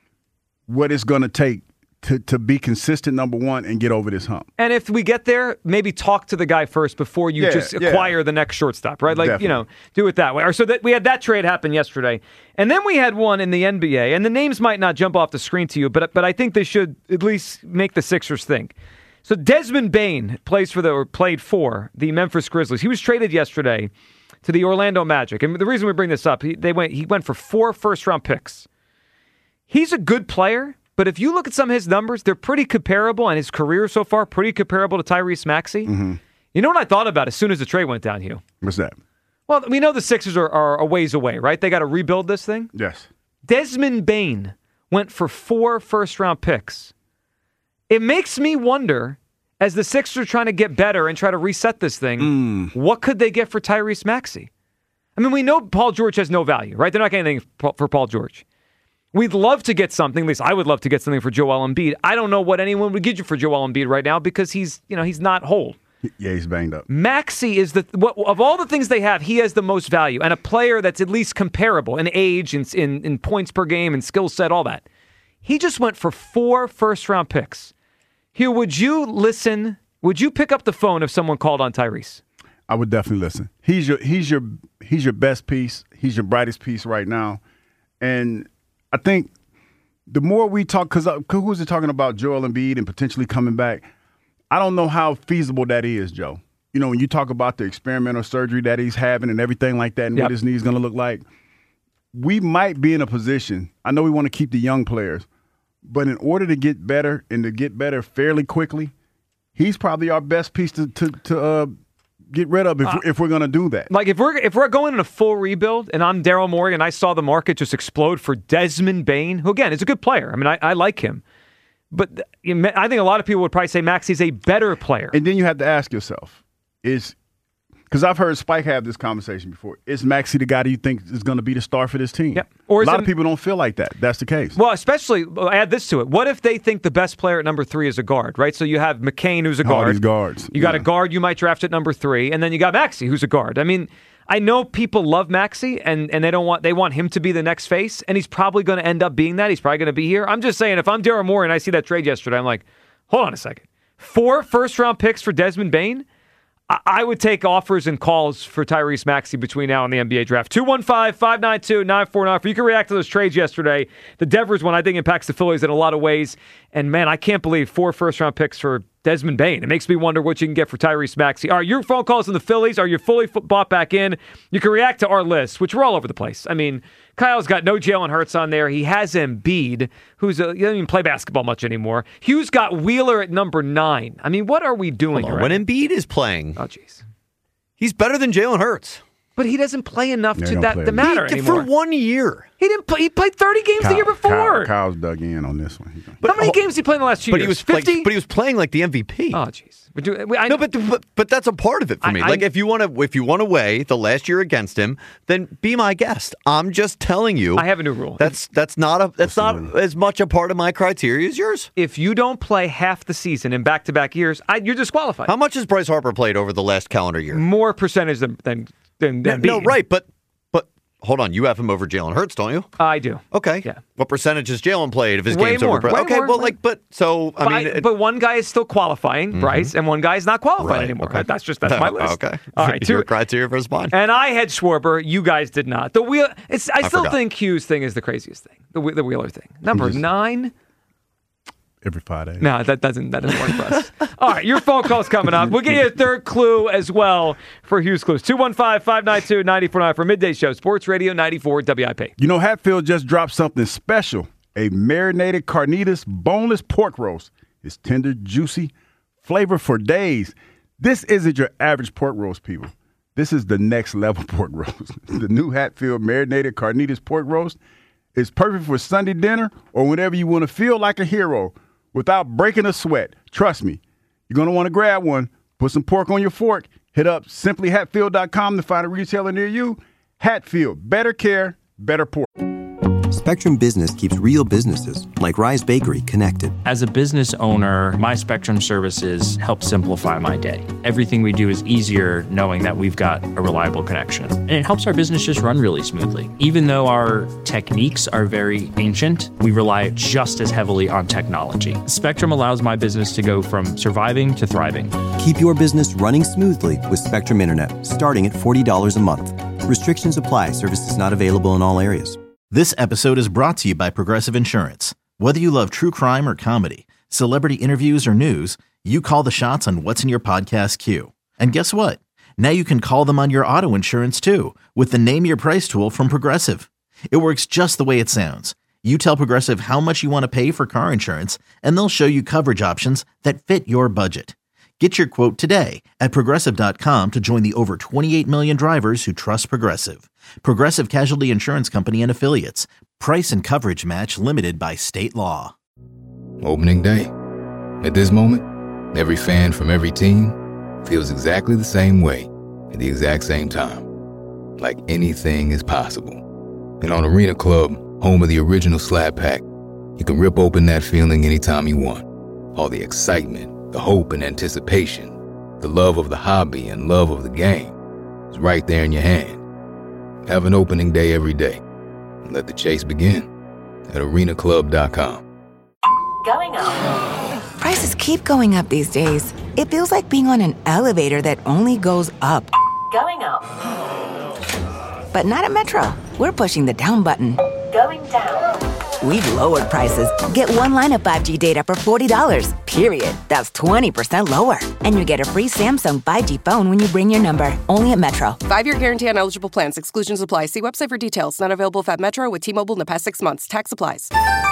Speaker 6: what it's going to take to to be consistent, number one, and get over this hump.
Speaker 5: And if we get there, maybe talk to the guy first before you
Speaker 6: yeah,
Speaker 5: just
Speaker 6: yeah.
Speaker 5: acquire the next shortstop, right? Like,
Speaker 6: Definitely.
Speaker 5: you know, do it that way. Or so that we had that trade happen yesterday. And then we had one in the N B A, and the names might not jump off the screen to you, but but I think they should at least make the Sixers think. So Desmond Bane plays for the or played for the Memphis Grizzlies. He was traded yesterday to the Orlando Magic. And the reason we bring this up, he, they went he went for four first-round picks. He's a good player, but if you look at some of his numbers, they're pretty comparable, and his career so far, pretty comparable to Tyrese Maxey. Mm-hmm. You know what I thought about as soon as the trade went down, Hugh?
Speaker 6: What's that?
Speaker 5: Well, we know the Sixers are, are a ways away, right? They got to rebuild this thing.
Speaker 6: Yes.
Speaker 5: Desmond Bane went for four first-round picks. It makes me wonder, as the Sixers are trying to get better and try to reset this thing, mm. what could they get for Tyrese Maxey? I mean, we know Paul George has no value, right? They're not getting anything for Paul George. We'd love to get something, at least I would love to get something for Joel Embiid. I don't know what anyone would give you for Joel Embiid right now because he's, you know, he's not whole.
Speaker 6: Yeah, he's banged up.
Speaker 5: Maxey is the, what, of all the things they have, he has the most value, and a player that's at least comparable in age, in, in, in points per game, and skill set, all that. He just went for four first-round picks. Hugh, would you listen? Would you pick up the phone if someone called on Tyrese?
Speaker 6: I would definitely listen. He's your he's your he's your best piece. He's your brightest piece right now. And I think the more we talk, because who's it talking about Joel Embiid and potentially coming back? I don't know how feasible that is, Joe. You know, when you talk about the experimental surgery that he's having and everything like that and
Speaker 5: Yep.
Speaker 6: what his knee is going to look like, we might be in a position. I know we want to keep the young players, but in order to get better and to get better fairly quickly, he's probably our best piece to to, to uh, get rid of if,
Speaker 5: Uh,
Speaker 6: if we're going to do that.
Speaker 5: Like if we're if we're going in a full rebuild, and I'm Daryl Morey, and I saw the market just explode for Desmond Bane, who again is a good player. I mean, I, I like him, but I think a lot of people would probably say Maxi's a better player.
Speaker 6: And then you have to ask yourself, is because I've heard Spike have this conversation before, is Maxey the guy that you think is going to be the star for this team?
Speaker 5: Yep. Or
Speaker 6: a
Speaker 5: is
Speaker 6: lot
Speaker 5: it-
Speaker 6: of people don't feel like that. That's the case.
Speaker 5: Well, especially add this to it. What if they think the best player at number three is a guard, right? So you have McCain, who's a
Speaker 6: All
Speaker 5: guard.
Speaker 6: these guards.
Speaker 5: You got
Speaker 6: Yeah.
Speaker 5: a guard you might draft at number three, and then you got Maxey, who's a guard. I mean, I know people love Maxey, and, and they don't want they want him to be the next face, and he's probably going to end up being that. He's probably going to be here. I'm just saying, if I'm Daryl Morey and I see that trade yesterday, I'm like, hold on a second. Four first-round picks for Desmond Bane? I, I would take offers and calls for Tyrese Maxey between now and the N B A draft. two one five, five nine two, nine four nine four. You can react to those trades yesterday. The Devers one, I think, impacts the Phillies in a lot of ways. And, man, I can't believe four first-round picks for Desmond Bane. It makes me wonder what you can get for Tyrese Maxey. All right, your phone calls in the Phillies. Are you fully f- bought back in? You can react to our list, which we're all over the place. I mean, Kyle's got no Jalen Hurts on there. He has Embiid, who's a, he doesn't even play basketball much anymore. Hugh's got Wheeler at number nine. I mean, what are we doing
Speaker 7: Hold on,
Speaker 5: here?
Speaker 7: when Embiid is playing,
Speaker 5: oh jeez,
Speaker 7: he's better than Jalen Hurts.
Speaker 5: But he doesn't play enough
Speaker 6: They
Speaker 5: to
Speaker 6: don't
Speaker 5: that
Speaker 6: play
Speaker 5: to
Speaker 6: enough.
Speaker 5: matter
Speaker 7: He-
Speaker 5: anymore.
Speaker 7: For one year.
Speaker 5: He didn't play. He played thirty games the year before.
Speaker 6: Kyle, Kyle's dug in on this one. He's gonna-
Speaker 5: How many games did he play in the last two
Speaker 7: But
Speaker 5: years?
Speaker 7: he was
Speaker 5: fifty.
Speaker 7: like, but he was playing like the M V P.
Speaker 5: Oh jeez. But do- I-
Speaker 7: No, but, but but that's a part of it for
Speaker 5: I-
Speaker 7: me.
Speaker 5: I-
Speaker 7: like if you want to if you want to weigh the last year against him, then be my guest. I'm just telling you.
Speaker 5: I have a new rule.
Speaker 7: That's that's not a that's not as much a part of my criteria as yours.
Speaker 5: If you don't play half the season in back-to-back years, I, you're disqualified.
Speaker 7: How much has Bryce Harper played over the last calendar year?
Speaker 5: More percentage than than than, than
Speaker 7: No,
Speaker 5: Embiid.
Speaker 7: right, but but hold on, you have him over Jalen Hurts, don't you?
Speaker 5: I do.
Speaker 7: Okay.
Speaker 5: Yeah.
Speaker 7: What percentage has Jalen played if his
Speaker 5: Way
Speaker 7: game's
Speaker 5: more,
Speaker 7: over?
Speaker 5: way
Speaker 7: okay,
Speaker 5: more,
Speaker 7: well,
Speaker 5: way-
Speaker 7: like, but so I
Speaker 5: But,
Speaker 7: mean,
Speaker 5: I-
Speaker 7: it-
Speaker 5: but one guy is still qualifying, Bryce, and one guy is not qualified
Speaker 7: Right,
Speaker 5: anymore.
Speaker 7: okay.
Speaker 5: That's just that's my list.
Speaker 7: okay.
Speaker 5: All right.
Speaker 7: Your
Speaker 5: Two,
Speaker 7: criteria versus mine.
Speaker 5: and I had Schwarber. You guys did not. The wheel. It's. I,
Speaker 7: I
Speaker 5: still
Speaker 7: forgot.
Speaker 5: think Hughes thing is the craziest thing. The Whe- the Wheeler thing. Number
Speaker 6: Just-
Speaker 5: nine.
Speaker 6: Every Friday.
Speaker 5: No, that doesn't that doesn't work for us. All right, your phone call's coming up. We'll get you a third clue as well for Hughes Clues. two one five, five nine two, nine four nine for Midday Show, Sports Radio ninety-four W I P.
Speaker 6: You know, Hatfield just dropped something special. A marinated carnitas boneless pork roast. It's tender, juicy, flavor for days. This isn't your average pork roast, people. This is the next level pork roast. The new Hatfield marinated carnitas pork roast is perfect for Sunday dinner or whenever you want to feel like a hero without breaking a sweat. Trust me, you're going to want to grab one, put some pork on your fork, hit up simply hatfield dot com to find a retailer near you. Hatfield, better care, better pork.
Speaker 1: Spectrum Business keeps real businesses, like Rise Bakery, connected.
Speaker 2: As a business owner, my Spectrum services help simplify my day. Everything we do is easier knowing that we've got a reliable connection. And it helps our business just run really smoothly. Even though our techniques are very ancient, we rely just as heavily on technology. Spectrum allows my business to go from surviving to thriving.
Speaker 1: Keep your business running smoothly with Spectrum Internet, starting at forty dollars a month. Restrictions apply. Services not available in all areas.
Speaker 3: This episode is brought to you by Progressive Insurance. Whether you love true crime or comedy, celebrity interviews or news, you call the shots on what's in your podcast queue. And guess what? Now you can call them on your auto insurance too with the Name Your Price tool from Progressive. It works just the way it sounds. You tell Progressive how much you want to pay for car insurance, and they'll show you coverage options that fit your budget. Get your quote today at Progressive dot com to join the over twenty-eight million drivers who trust Progressive. Progressive Casualty Insurance Company and Affiliates. Price and coverage match limited by state law.
Speaker 4: Opening day. At this moment, every fan from every team feels exactly the same way at the exact same time. Like anything is possible. And on Arena Club, home of the original Slab Pack, you can rip open that feeling anytime you want. All the excitement, the hope and anticipation, the love of the hobby and love of the game is right there in your hand. Have an opening day every day. Let the chase begin at arena club dot com.
Speaker 10: Going up. Prices keep going up these days. It feels like being on an elevator that only goes up. Going up. But not at Metro. We're pushing the down button. Going down. We've lowered prices. Get one line of five G data for forty dollars, period. That's twenty percent lower. And you get a free Samsung five G phone when you bring your number. Only at Metro.
Speaker 11: Five-year guarantee on eligible plans. Exclusions apply. See website for details. Not available if at Metro with T-Mobile in the past six months. Tax applies.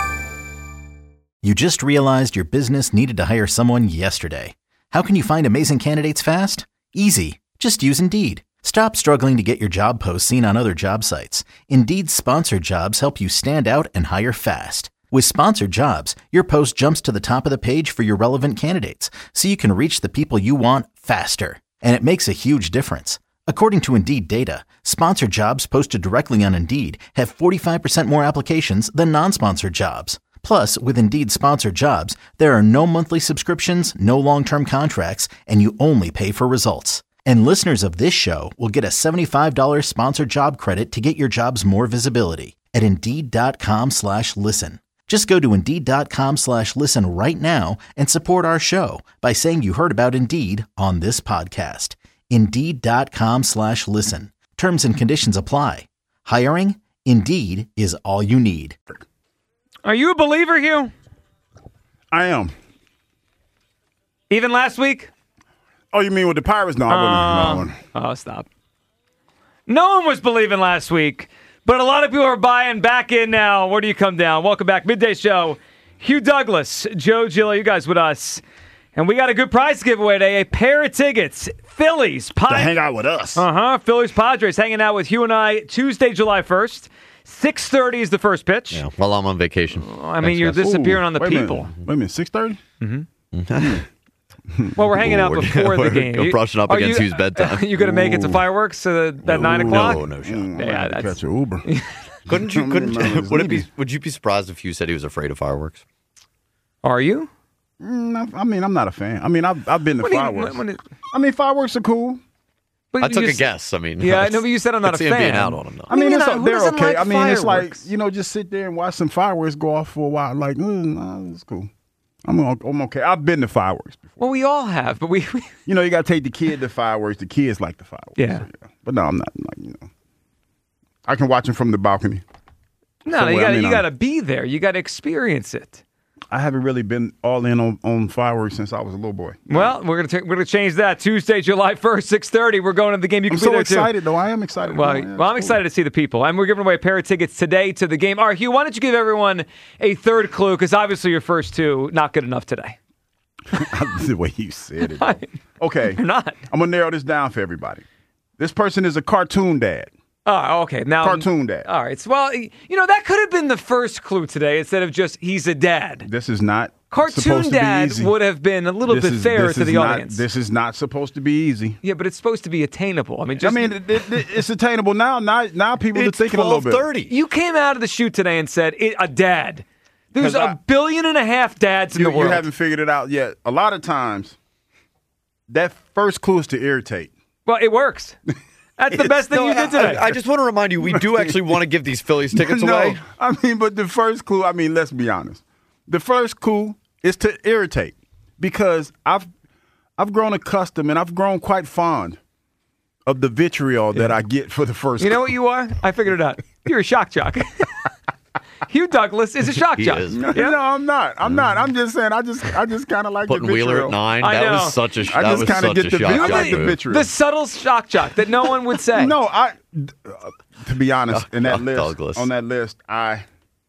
Speaker 3: You just realized your business needed to hire someone yesterday. How can you find amazing candidates fast? Easy. Just use Indeed. Stop struggling to get your job posts seen on other job sites. Indeed's sponsored jobs help you stand out and hire fast. With sponsored jobs, your post jumps to the top of the page for your relevant candidates, so you can reach the people you want faster. And it makes a huge difference. According to Indeed data, sponsored jobs posted directly on Indeed have forty-five percent more applications than non-sponsored jobs. Plus, with Indeed sponsored jobs, there are no monthly subscriptions, no long-term contracts, and you only pay for results. And listeners of this show will get a seventy-five dollars sponsored job credit to get your jobs more visibility at Indeed.com slash listen. Just go to Indeed.com slash listen right now and support our show by saying you heard about Indeed on this podcast. Indeed.com slash listen. Terms and conditions apply. Hiring? Indeed is all you need.
Speaker 5: Are you a believer, Hugh?
Speaker 6: I am.
Speaker 5: Even last week?
Speaker 6: Oh, you mean with the Pirates? No, I wouldn't.
Speaker 5: Uh, no. Oh, stop. No one was believing last week, but a lot of people are buying back in now. Where do you come down? Welcome back. Midday Show. Hugh Douglas, Joe Gillo, you guys with us. And we got a good prize giveaway today. A pair of tickets. Phillies.
Speaker 6: To hang out with us.
Speaker 5: Uh-huh. Phillies Padres hanging out with Hugh and I Tuesday, July first. six thirty is the first pitch.
Speaker 7: Yeah, while I'm on vacation.
Speaker 5: I mean, Thanks, you're guys. disappearing Ooh, on the
Speaker 6: wait
Speaker 5: people.
Speaker 6: A minute. Wait a minute, six thirty?
Speaker 5: Mm-hmm. Well, we're hanging out
Speaker 7: Ooh,
Speaker 5: before
Speaker 7: we're,
Speaker 5: the game.
Speaker 7: We're brushing up
Speaker 5: Are
Speaker 7: against
Speaker 5: you,
Speaker 7: Hugh's bedtime.
Speaker 5: Are you going to make it to fireworks uh, at
Speaker 7: no,
Speaker 5: nine o'clock?
Speaker 7: No, no shot.
Speaker 6: Mm,
Speaker 5: yeah,
Speaker 6: that's...
Speaker 5: that's
Speaker 6: catch your Uber.
Speaker 7: couldn't you? Couldn't you, would it be? Would you be surprised if Hugh said he was afraid of fireworks?
Speaker 5: Are you?
Speaker 6: Mm, I mean, I'm not a fan. I mean, I've I've been to
Speaker 5: when
Speaker 6: fireworks.
Speaker 5: You, when it,
Speaker 6: I mean, fireworks are cool.
Speaker 7: I took a guess. I mean,
Speaker 5: yeah, I know, but you said I'm not a fan.
Speaker 7: Being out on him, though.
Speaker 6: I mean, it's,
Speaker 5: not,
Speaker 6: they're okay.
Speaker 5: Like
Speaker 6: I mean,
Speaker 5: fireworks?
Speaker 6: It's like, you know, just sit there and watch some fireworks go off for a while. Like, mm, nah, it's cool. I'm I'm okay. I've been to fireworks before.
Speaker 5: Well, we all have, but we, we
Speaker 6: you know, you got to take the kid to fireworks. The kids like the fireworks.
Speaker 5: Yeah.
Speaker 6: So, yeah. But no, I'm not. Like, you know, I can watch them from the balcony.
Speaker 5: No,
Speaker 6: Somewhere.
Speaker 5: you got
Speaker 6: I mean,
Speaker 5: you got to be there. You got to experience it.
Speaker 6: I haven't really been all in on, on fireworks since I was a little boy.
Speaker 5: Well, we're gonna t- we're gonna change that. Tuesday, July first, six thirty. We're going to the game. You can
Speaker 6: I'm
Speaker 5: be
Speaker 6: so
Speaker 5: there
Speaker 6: excited,
Speaker 5: too.
Speaker 6: though. I am excited.
Speaker 5: Well,
Speaker 6: yeah,
Speaker 5: well, I'm
Speaker 6: cool.
Speaker 5: excited to see the people, and we're giving away a pair of tickets today to the game. All right, Hugh, why don't you give everyone a third clue? Because obviously your first two not good enough today.
Speaker 6: The way you said it. Though. Okay,
Speaker 5: You're not.
Speaker 6: I'm gonna narrow this down for everybody. This person is a cartoon dad.
Speaker 5: Oh, okay. Now,
Speaker 6: cartoon dad.
Speaker 5: All right. So, well, you know that could have been the first clue today instead of just he's a dad.
Speaker 6: This is not.
Speaker 5: Cartoon dad
Speaker 6: easy.
Speaker 5: would have been a little
Speaker 6: this
Speaker 5: bit
Speaker 6: is,
Speaker 5: fairer to the
Speaker 6: not,
Speaker 5: audience.
Speaker 6: This is not supposed to be easy.
Speaker 5: Yeah, but it's supposed to be attainable. I mean, just,
Speaker 6: I mean, it, it, it's attainable now. Now, now people are thinking a little bit.
Speaker 7: thirty.
Speaker 5: You came out of the shoot today and said it, a dad. There's a
Speaker 6: I,
Speaker 5: billion and a half dads in
Speaker 6: you,
Speaker 5: the world.
Speaker 6: You haven't figured it out yet. A lot of times, that first clue is to irritate.
Speaker 5: Well, it works. That's the best thing
Speaker 7: no,
Speaker 5: you did today.
Speaker 7: I, I just want to remind you, we do actually want to give these Phillies tickets
Speaker 6: no,
Speaker 7: away.
Speaker 6: I mean, but the first clue, I mean, let's be honest. The first clue is to irritate because I've I've grown accustomed and I've grown quite fond of the vitriol that I get for the first
Speaker 5: You know
Speaker 6: clue.
Speaker 5: what you are? I figured it out. You're a shock jock. Hugh Douglas is a shock
Speaker 7: He
Speaker 5: jock.
Speaker 7: is.
Speaker 6: No, no, I'm not. I'm not. I'm just saying. I just, I just kind of like
Speaker 7: Putting
Speaker 6: the vitriol.
Speaker 7: Wheeler at nine,
Speaker 5: I
Speaker 7: that
Speaker 5: know.
Speaker 7: was such a
Speaker 6: I
Speaker 7: that
Speaker 6: just
Speaker 7: was
Speaker 6: kind of
Speaker 7: such
Speaker 6: get
Speaker 7: a
Speaker 6: the,
Speaker 7: shock
Speaker 6: vi- I
Speaker 7: jock
Speaker 6: like the
Speaker 7: move.
Speaker 6: vitriol.
Speaker 5: The subtle shock jock that no one would say.
Speaker 6: No, I. Uh, to be honest, in that
Speaker 7: Oh,
Speaker 6: list,
Speaker 7: Douglas.
Speaker 6: on that list, I,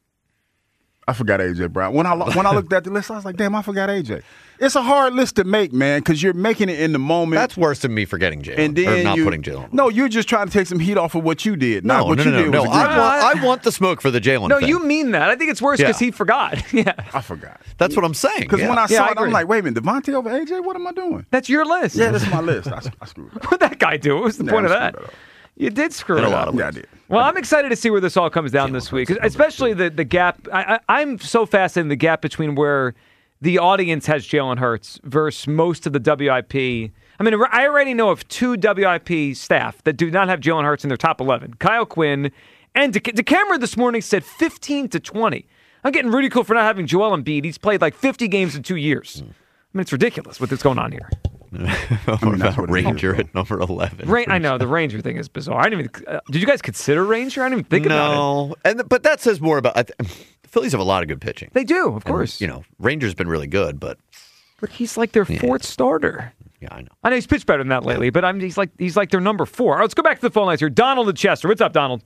Speaker 6: I forgot A J Brown. When I lo- when I looked at the list, I was like, damn, I forgot A J. It's a hard list to make, man, because you're making it in the moment.
Speaker 7: That's worse than me forgetting Jalen.
Speaker 6: and then
Speaker 7: or not
Speaker 6: you,
Speaker 7: putting Jalen.
Speaker 6: No, you're just trying to take some heat off of what you did.
Speaker 7: No,
Speaker 6: not what
Speaker 7: no,
Speaker 6: you
Speaker 7: no, no,
Speaker 6: did
Speaker 7: no.
Speaker 6: was a
Speaker 7: I
Speaker 6: good
Speaker 7: want, I want the smoke for the Jalen
Speaker 5: No,
Speaker 7: thing.
Speaker 5: you mean that. I think it's worse because
Speaker 7: Yeah.
Speaker 5: he forgot. yeah.
Speaker 6: I forgot.
Speaker 7: That's what I'm saying.
Speaker 6: Because
Speaker 7: yeah.
Speaker 6: when I
Speaker 5: Yeah,
Speaker 6: saw
Speaker 5: I
Speaker 6: it, I'm
Speaker 5: agree.
Speaker 6: like, wait a minute, Devontae over A J? What am I doing?
Speaker 5: That's your list.
Speaker 6: Yeah, that's my list. I, I screwed up.
Speaker 5: What did that guy do? What was the
Speaker 6: Yeah,
Speaker 5: point of
Speaker 6: I
Speaker 5: that?
Speaker 6: screwed that up.
Speaker 5: You did screw
Speaker 7: In
Speaker 5: it
Speaker 7: a lot
Speaker 5: up.
Speaker 7: of
Speaker 6: Yeah, I
Speaker 7: ways.
Speaker 6: did.
Speaker 5: Well, I'm excited to see where this all comes down this week, especially the, the gap. I, I, I'm so fascinated in the gap between where the audience has Jalen Hurts versus most of the W I P. I mean, I already know of two W I P staff that do not have Jalen Hurts in their top eleven. Kyle Quinn and De- DeCamera this morning said fifteen to twenty. I'm getting ridiculed for not having Joel Embiid. He's played like fifty games in two years. I mean, it's ridiculous what's going on here.
Speaker 7: I mean, that's Ranger at number eleven.
Speaker 5: Ra- I know the Ranger thing is bizarre. I didn't even. Uh, did you guys consider Ranger? I didn't even think
Speaker 7: no.
Speaker 5: about it.
Speaker 7: No, and but that says more about. I th- the Phillies have a lot of good pitching.
Speaker 5: They do, of course.
Speaker 7: And, you know, Ranger's been really good, but
Speaker 5: but he's like their
Speaker 7: yeah.
Speaker 5: fourth starter.
Speaker 7: Yeah, I know.
Speaker 5: I know he's pitched better than that lately, but I'm he's like he's like their number four. All right, let's go back to the phone lines here. Donald and Chester. What's up, Donald?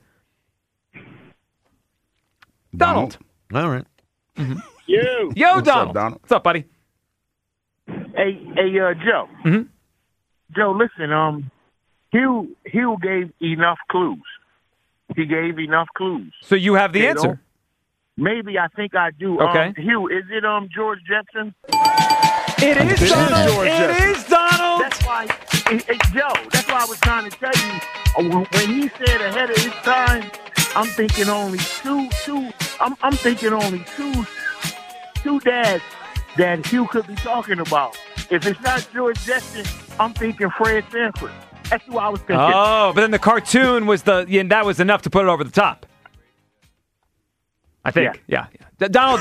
Speaker 5: Donald.
Speaker 7: Donald. All right.
Speaker 5: Mm-hmm.
Speaker 16: Yo.
Speaker 5: Yo,
Speaker 6: What's
Speaker 5: Donald.
Speaker 6: up, Donald?
Speaker 5: What's up, buddy?
Speaker 16: Hey, hey, uh, Joe.
Speaker 5: Mm-hmm.
Speaker 16: Joe, listen. Um, Hugh Hugh gave enough clues. He gave enough clues.
Speaker 5: So you have the
Speaker 16: They
Speaker 5: answer.
Speaker 16: don't- Maybe I think I do.
Speaker 5: Okay.
Speaker 16: Um, Hugh, is it um George Jetson?
Speaker 5: It is
Speaker 16: It
Speaker 5: Donald.
Speaker 16: is George
Speaker 5: It
Speaker 16: Jetson.
Speaker 5: is Donald.
Speaker 16: That's why, hey, hey, Joe. That's why I was trying to tell you. uh, When when he said ahead of his time, I'm thinking only two, two. I'm, I'm thinking only two, two dads that Hugh could be talking about. If it's not George Jetson, I'm thinking Fred Sanford. That's who I was thinking.
Speaker 5: Oh, but then the cartoon was the yeah, that was enough to put it over the top. I think. Yeah. yeah. D- Donald.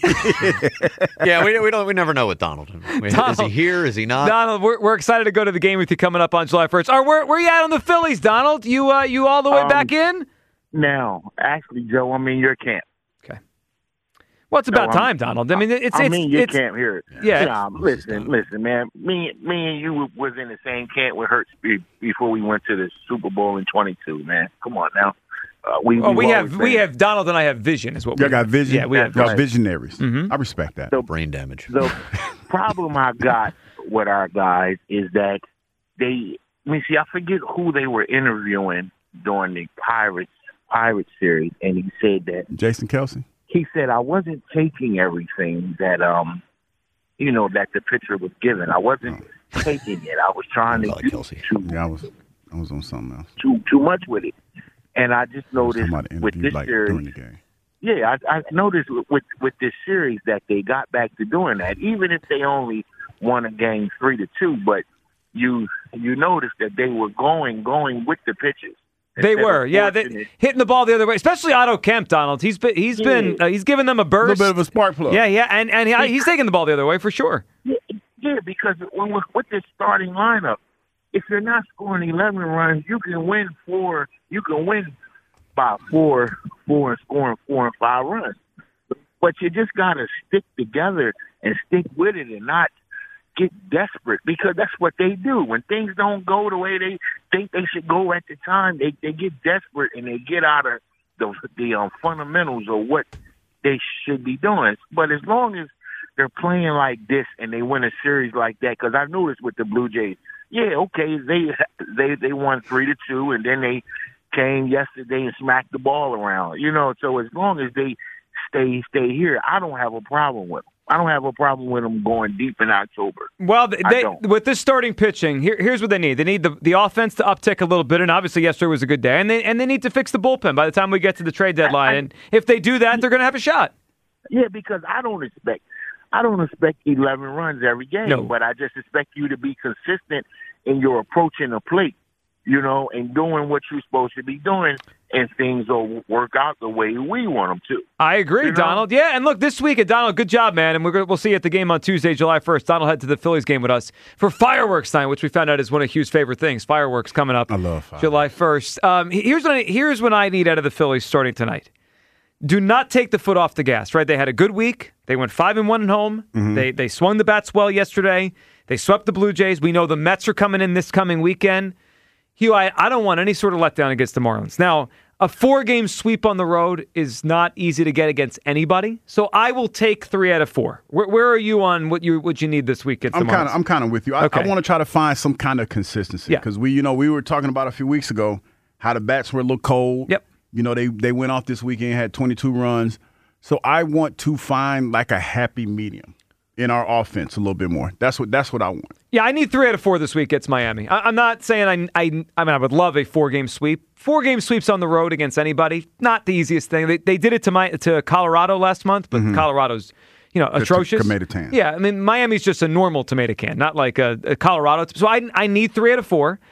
Speaker 7: yeah, we, we don't. We never know with Donald. Is
Speaker 5: Donald.
Speaker 7: he here? Is he not?
Speaker 5: Donald, we're, we're excited to go to the game with you coming up on July first. Or where where you at on the Phillies, Donald? You uh, you all the way
Speaker 16: Um,
Speaker 5: back in?
Speaker 16: Now, actually, Joe, I'm in your camp.
Speaker 5: Well, it's about
Speaker 16: No, I'm-
Speaker 5: time, Donald. I mean, it's
Speaker 16: I
Speaker 5: it's
Speaker 16: mean, you
Speaker 5: it's
Speaker 16: can't hear it.
Speaker 5: yeah.
Speaker 16: Nah, listen, listen, man. Me, me and you was in the same camp with Hurts be- before we went to the Super Bowl in twenty-two. Man, come on now. Uh, we
Speaker 5: Oh,
Speaker 16: we've
Speaker 5: we
Speaker 16: always
Speaker 5: have we
Speaker 16: been-
Speaker 5: have Donald and I have vision, is what we
Speaker 6: Y'all got vision.
Speaker 5: Yeah, we have
Speaker 6: Y'all
Speaker 5: vision.
Speaker 6: visionaries.
Speaker 5: Mhm.
Speaker 6: I respect that.
Speaker 16: So-
Speaker 7: Brain damage.
Speaker 16: The problem I got with our guys is that they. I mean, see, I forget who they were interviewing during the Pirates Pirates series, and he said that
Speaker 6: Jason Kelsey.
Speaker 16: he said I wasn't taking everything that um you know that the pitcher was given. I wasn't taking it. I was trying to do too,
Speaker 6: Yeah, I was I was on something else.
Speaker 16: too too much with it. And I just
Speaker 6: I was talking
Speaker 16: noticed
Speaker 6: about the
Speaker 16: with
Speaker 6: interview,
Speaker 16: this
Speaker 6: like during
Speaker 16: series,
Speaker 6: the game.
Speaker 16: yeah, I, I noticed with with this series that they got back to doing that, even if they only won a game three to two. But you you noticed that they were going going with the pitches.
Speaker 5: They
Speaker 16: Instead
Speaker 5: were,
Speaker 16: of
Speaker 5: yeah, they,
Speaker 16: forcing it.
Speaker 5: hitting the ball the other way. Especially Otto Kemp, Donald. He's been he's been uh, he's given them a burst,
Speaker 6: little bit of a spark plug.
Speaker 5: Yeah, yeah, and and he, he's taking the ball the other way for sure.
Speaker 16: Yeah, yeah, because when we're, with this starting lineup, if you're not scoring eleven runs, you can win four. You can win by four, four, and scoring four and five runs. But you just gotta stick together and stick with it, and not get desperate, because that's what they do. When things don't go the way they think they should go at the time, they they get desperate and they get out of the the um, fundamentals of what they should be doing. But as long as they're playing like this and they win a series like that, because I noticed with the Blue Jays, yeah, okay, they they they won three to two, and then they came yesterday and smacked the ball around. You know, so as long as they stay stay here, I don't have a problem with them. I don't have a problem with them going deep in October.
Speaker 5: Well, they,
Speaker 16: I don't.
Speaker 5: with this starting pitching, here, here's what they need. They need the, the offense to uptick a little bit, and obviously yesterday was a good day. And they and they need to fix the bullpen by the time we get to the trade deadline.
Speaker 16: I-
Speaker 5: and if they do that, they're going to have a shot.
Speaker 16: Yeah, because I don't expect I don't expect eleven runs every game,
Speaker 5: No.
Speaker 16: but I just expect you to be consistent in your approaching the plate, you know, and doing what you're supposed to be doing, and things will work out the way we want them to.
Speaker 5: I agree,
Speaker 16: You know?
Speaker 5: Donald. Yeah, and look, this week, Donald, good job, man. And we're gonna, we'll see you at the game on Tuesday, July first. Donald head to the Phillies game with us for fireworks night, which we found out is one of Hugh's favorite things. Fireworks coming up.
Speaker 6: I love fireworks.
Speaker 5: July first. Um, here's what I, here's what I need out of the Phillies starting tonight. Do not take the foot off the gas. Right? They had a good week. They went five and one at home.
Speaker 6: Mm-hmm.
Speaker 5: They they swung the bats well yesterday. They swept the Blue Jays. We know the Mets are coming in this coming weekend. Hugh, I, I don't want any sort of letdown against the Marlins. Now, a four-game sweep on the road is not easy to get against anybody. So I will take three out of four. Where, where are you on what you what you need this week against
Speaker 6: I'm
Speaker 5: the
Speaker 6: kind
Speaker 5: Marlins?
Speaker 6: of I'm kind of with you. I,
Speaker 5: Okay.
Speaker 6: I want to try to find some kind of consistency
Speaker 5: Yeah.
Speaker 6: because we, you know, we were talking about a few weeks ago how the bats were a little cold.
Speaker 5: Yep.
Speaker 6: You know, they they went off this weekend, had twenty-two runs. So I want to find like a happy medium in our offense a little bit more. That's what that's what I want.
Speaker 5: Yeah, I need three out of four this week against Miami. I, I'm not saying I, I I mean I would love a four-game sweep. Four-game sweeps on the road against anybody, not the easiest thing. They they did it to my to Colorado last month, but Colorado's you know
Speaker 6: The t-
Speaker 5: atrocious.
Speaker 6: tomato can.
Speaker 5: Yeah, I mean Miami's just a normal tomato can, not like a, a Colorado. So I I need three out of four.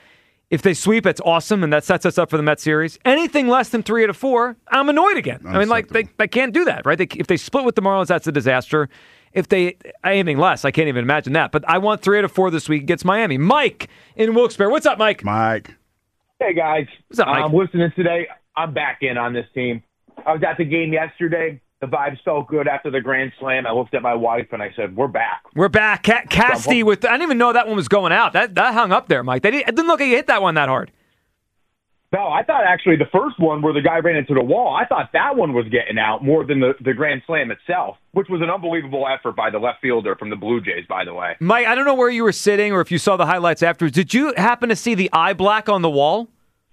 Speaker 5: If they sweep, it's awesome, and that sets us up for the Mets series. Anything less than three out of four, I'm annoyed again. I mean, like, they, they can't do that, right? They, if they split with the Marlins, that's a disaster. If they anything less, I can't even imagine that. But I want three out of four this week against Miami. Mike in Wilkes-Barre. What's up, Mike?
Speaker 6: Mike.
Speaker 17: Hey, guys.
Speaker 5: What's up, Mike?
Speaker 17: I'm listening today. I'm back in on this team. I was at the game yesterday. The vibes felt good after the grand slam. I looked at my wife and I said, we're back.
Speaker 5: We're back. Ca- Casty with, I didn't even know that one was going out. That that hung up there, Mike. They didn't, it didn't look like you hit that one that hard.
Speaker 17: No, I thought actually the first one where the guy ran into the wall, I thought that one was getting out more than the, the grand slam itself, which was an unbelievable effort by the left fielder from the Blue Jays, by the way.
Speaker 5: Mike, I don't know where you were sitting or if you saw the highlights afterwards. Did you happen to see the eye black on the wall?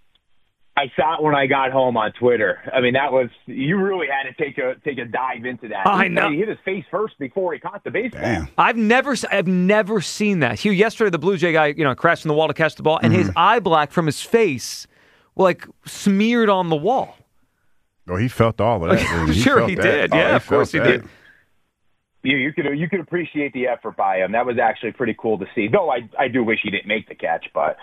Speaker 17: I saw it when I got home on Twitter. I mean, that was you really had to take a take a dive into that.
Speaker 5: I
Speaker 17: he,
Speaker 5: know.
Speaker 17: He hit his face first before he caught the baseball.
Speaker 6: Damn.
Speaker 5: I've never, I've never seen that. Hugh, yesterday the Blue Jay guy, you know, crashed in the wall to catch the ball, and
Speaker 6: Mm-hmm.
Speaker 5: his eye black from his face, like smeared on the wall.
Speaker 6: Oh, he felt all of that. didn't he?
Speaker 5: Sure
Speaker 6: felt
Speaker 5: he
Speaker 6: that.
Speaker 5: did.
Speaker 6: Oh,
Speaker 5: Yeah,
Speaker 6: he
Speaker 5: of course he
Speaker 6: felt that.
Speaker 5: did.
Speaker 17: You you could you could appreciate the effort by him. That was actually pretty cool to see. Though I I do wish he didn't make the catch, but.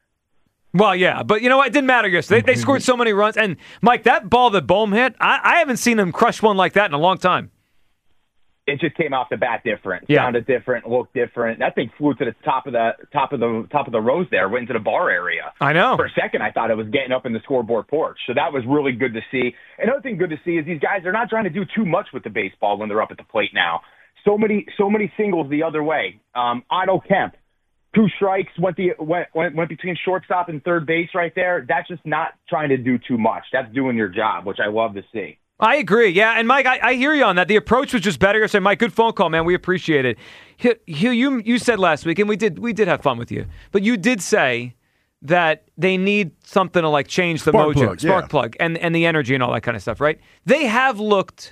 Speaker 5: Well, yeah, but you know what? It didn't matter yesterday. They, they scored so many runs. And, Mike, that ball that Bohm hit, I, I haven't seen him crush one like that in a long time.
Speaker 17: It just came off the bat different.
Speaker 5: Yeah.
Speaker 17: Sounded different, looked different. That thing flew to the top of the top of the top of the rows there, went into the bar area.
Speaker 5: I know.
Speaker 17: For a second, I thought it was getting up in the scoreboard porch. So that was really good to see. Another thing good to see is these guys are not trying to do too much with the baseball when they're up at the plate now. So many so many singles the other way. Um, Otto Kemp. Two strikes, went, the, went, went went between shortstop and third base right there. That's just not trying to do too much. That's doing your job, which I love to see.
Speaker 5: I agree. Yeah, and Mike, I, I hear you on that. The approach was just better yesterday. Mike, good phone call, man. We appreciate it. Hugh, you you said last week, and we did we did have fun with you, but you did say that they need something to like change the
Speaker 6: Spark
Speaker 5: mojo,
Speaker 6: plug,
Speaker 5: spark
Speaker 6: yeah.
Speaker 5: plug, and and the energy and all that kind of stuff, right? They have looked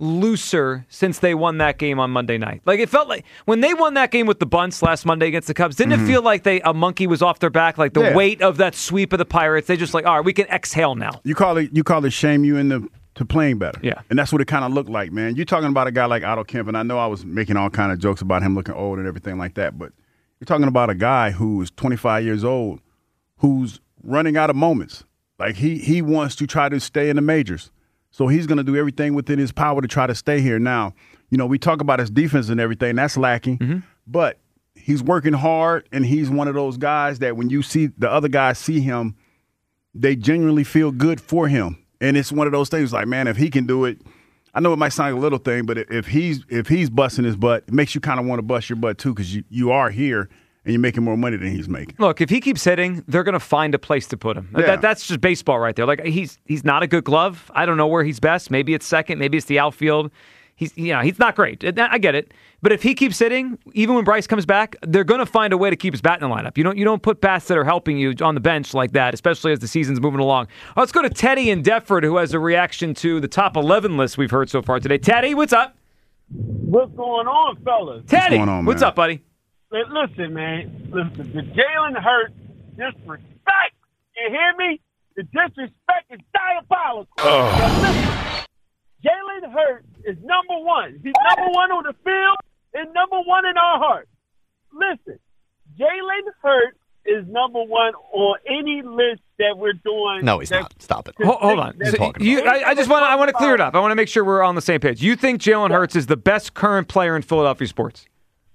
Speaker 5: looser since they won that game on Monday night. Like it felt like when they won that game with the bunts last Monday against the Cubs, didn't
Speaker 6: Mm-hmm.
Speaker 5: it feel like they a monkey was off their back, like the
Speaker 6: Yeah.
Speaker 5: weight of that sweep of the Pirates? They just like, all right, we can exhale now.
Speaker 6: You call it you call it shame you into to playing better.
Speaker 5: Yeah.
Speaker 6: And that's what it kind of looked like, man. You're talking about a guy like Otto Kemp, and I know I was making all kind of jokes about him looking old and everything like that, but you're talking about a guy who's twenty-five years old who's running out of moments. Like he he wants to try to stay in the majors. So he's going to do everything within his power to try to stay here. Now, you know, we talk about his defense and everything. That's lacking.
Speaker 5: Mm-hmm.
Speaker 6: But he's working hard, and he's one of those guys that when you see the other guys see him, they genuinely feel good for him. And it's one of those things like, man, if he can do it, I know it might sound like a little thing, but if he's if he's busting his butt, it makes you kind of want to bust your butt too because you, you are here and you're making more money than he's making.
Speaker 5: Look, if he keeps hitting, they're going to find a place to put him.
Speaker 6: Yeah.
Speaker 5: That, that's just baseball right there. Like he's he's not a good glove. I don't know where he's best. Maybe it's second. Maybe it's the outfield. He's yeah, he's not great. I get it. But if he keeps hitting, even when Bryce comes back, they're going to find a way to keep his bat in the lineup. You don't you don't put bats that are helping you on the bench like that, especially as the season's moving along. Let's go to Teddy in Deptford, who has a reaction to the top eleven list we've heard so far today. Teddy, what's up?
Speaker 18: What's going on, fellas?
Speaker 5: Teddy,
Speaker 6: going on,
Speaker 5: what's
Speaker 6: man?
Speaker 5: up, buddy?
Speaker 18: Li- Listen, man. Listen, the Jalen Hurts disrespect. You hear me? The disrespect is diabolical. Now, listen, Jalen Hurts is number one. He's number one on the field and number one in our hearts. Listen, Jalen Hurts is number one on any list that we're doing.
Speaker 7: No, he's
Speaker 18: that-
Speaker 7: not. Stop it.
Speaker 5: Hold, hold on.
Speaker 18: That's
Speaker 5: So you, I, I just want to I want to clear it up. I want to make sure we're on the same page. You think Jalen Hurts is the best current player in Philadelphia sports?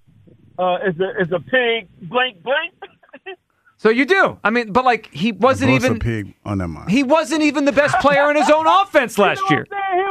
Speaker 18: Uh, is a is a pig blank blank.
Speaker 5: So you do. I mean, but like he wasn't
Speaker 6: Bust a
Speaker 5: even
Speaker 6: pig on that mind.
Speaker 5: he wasn't even the best player in his own offense last year.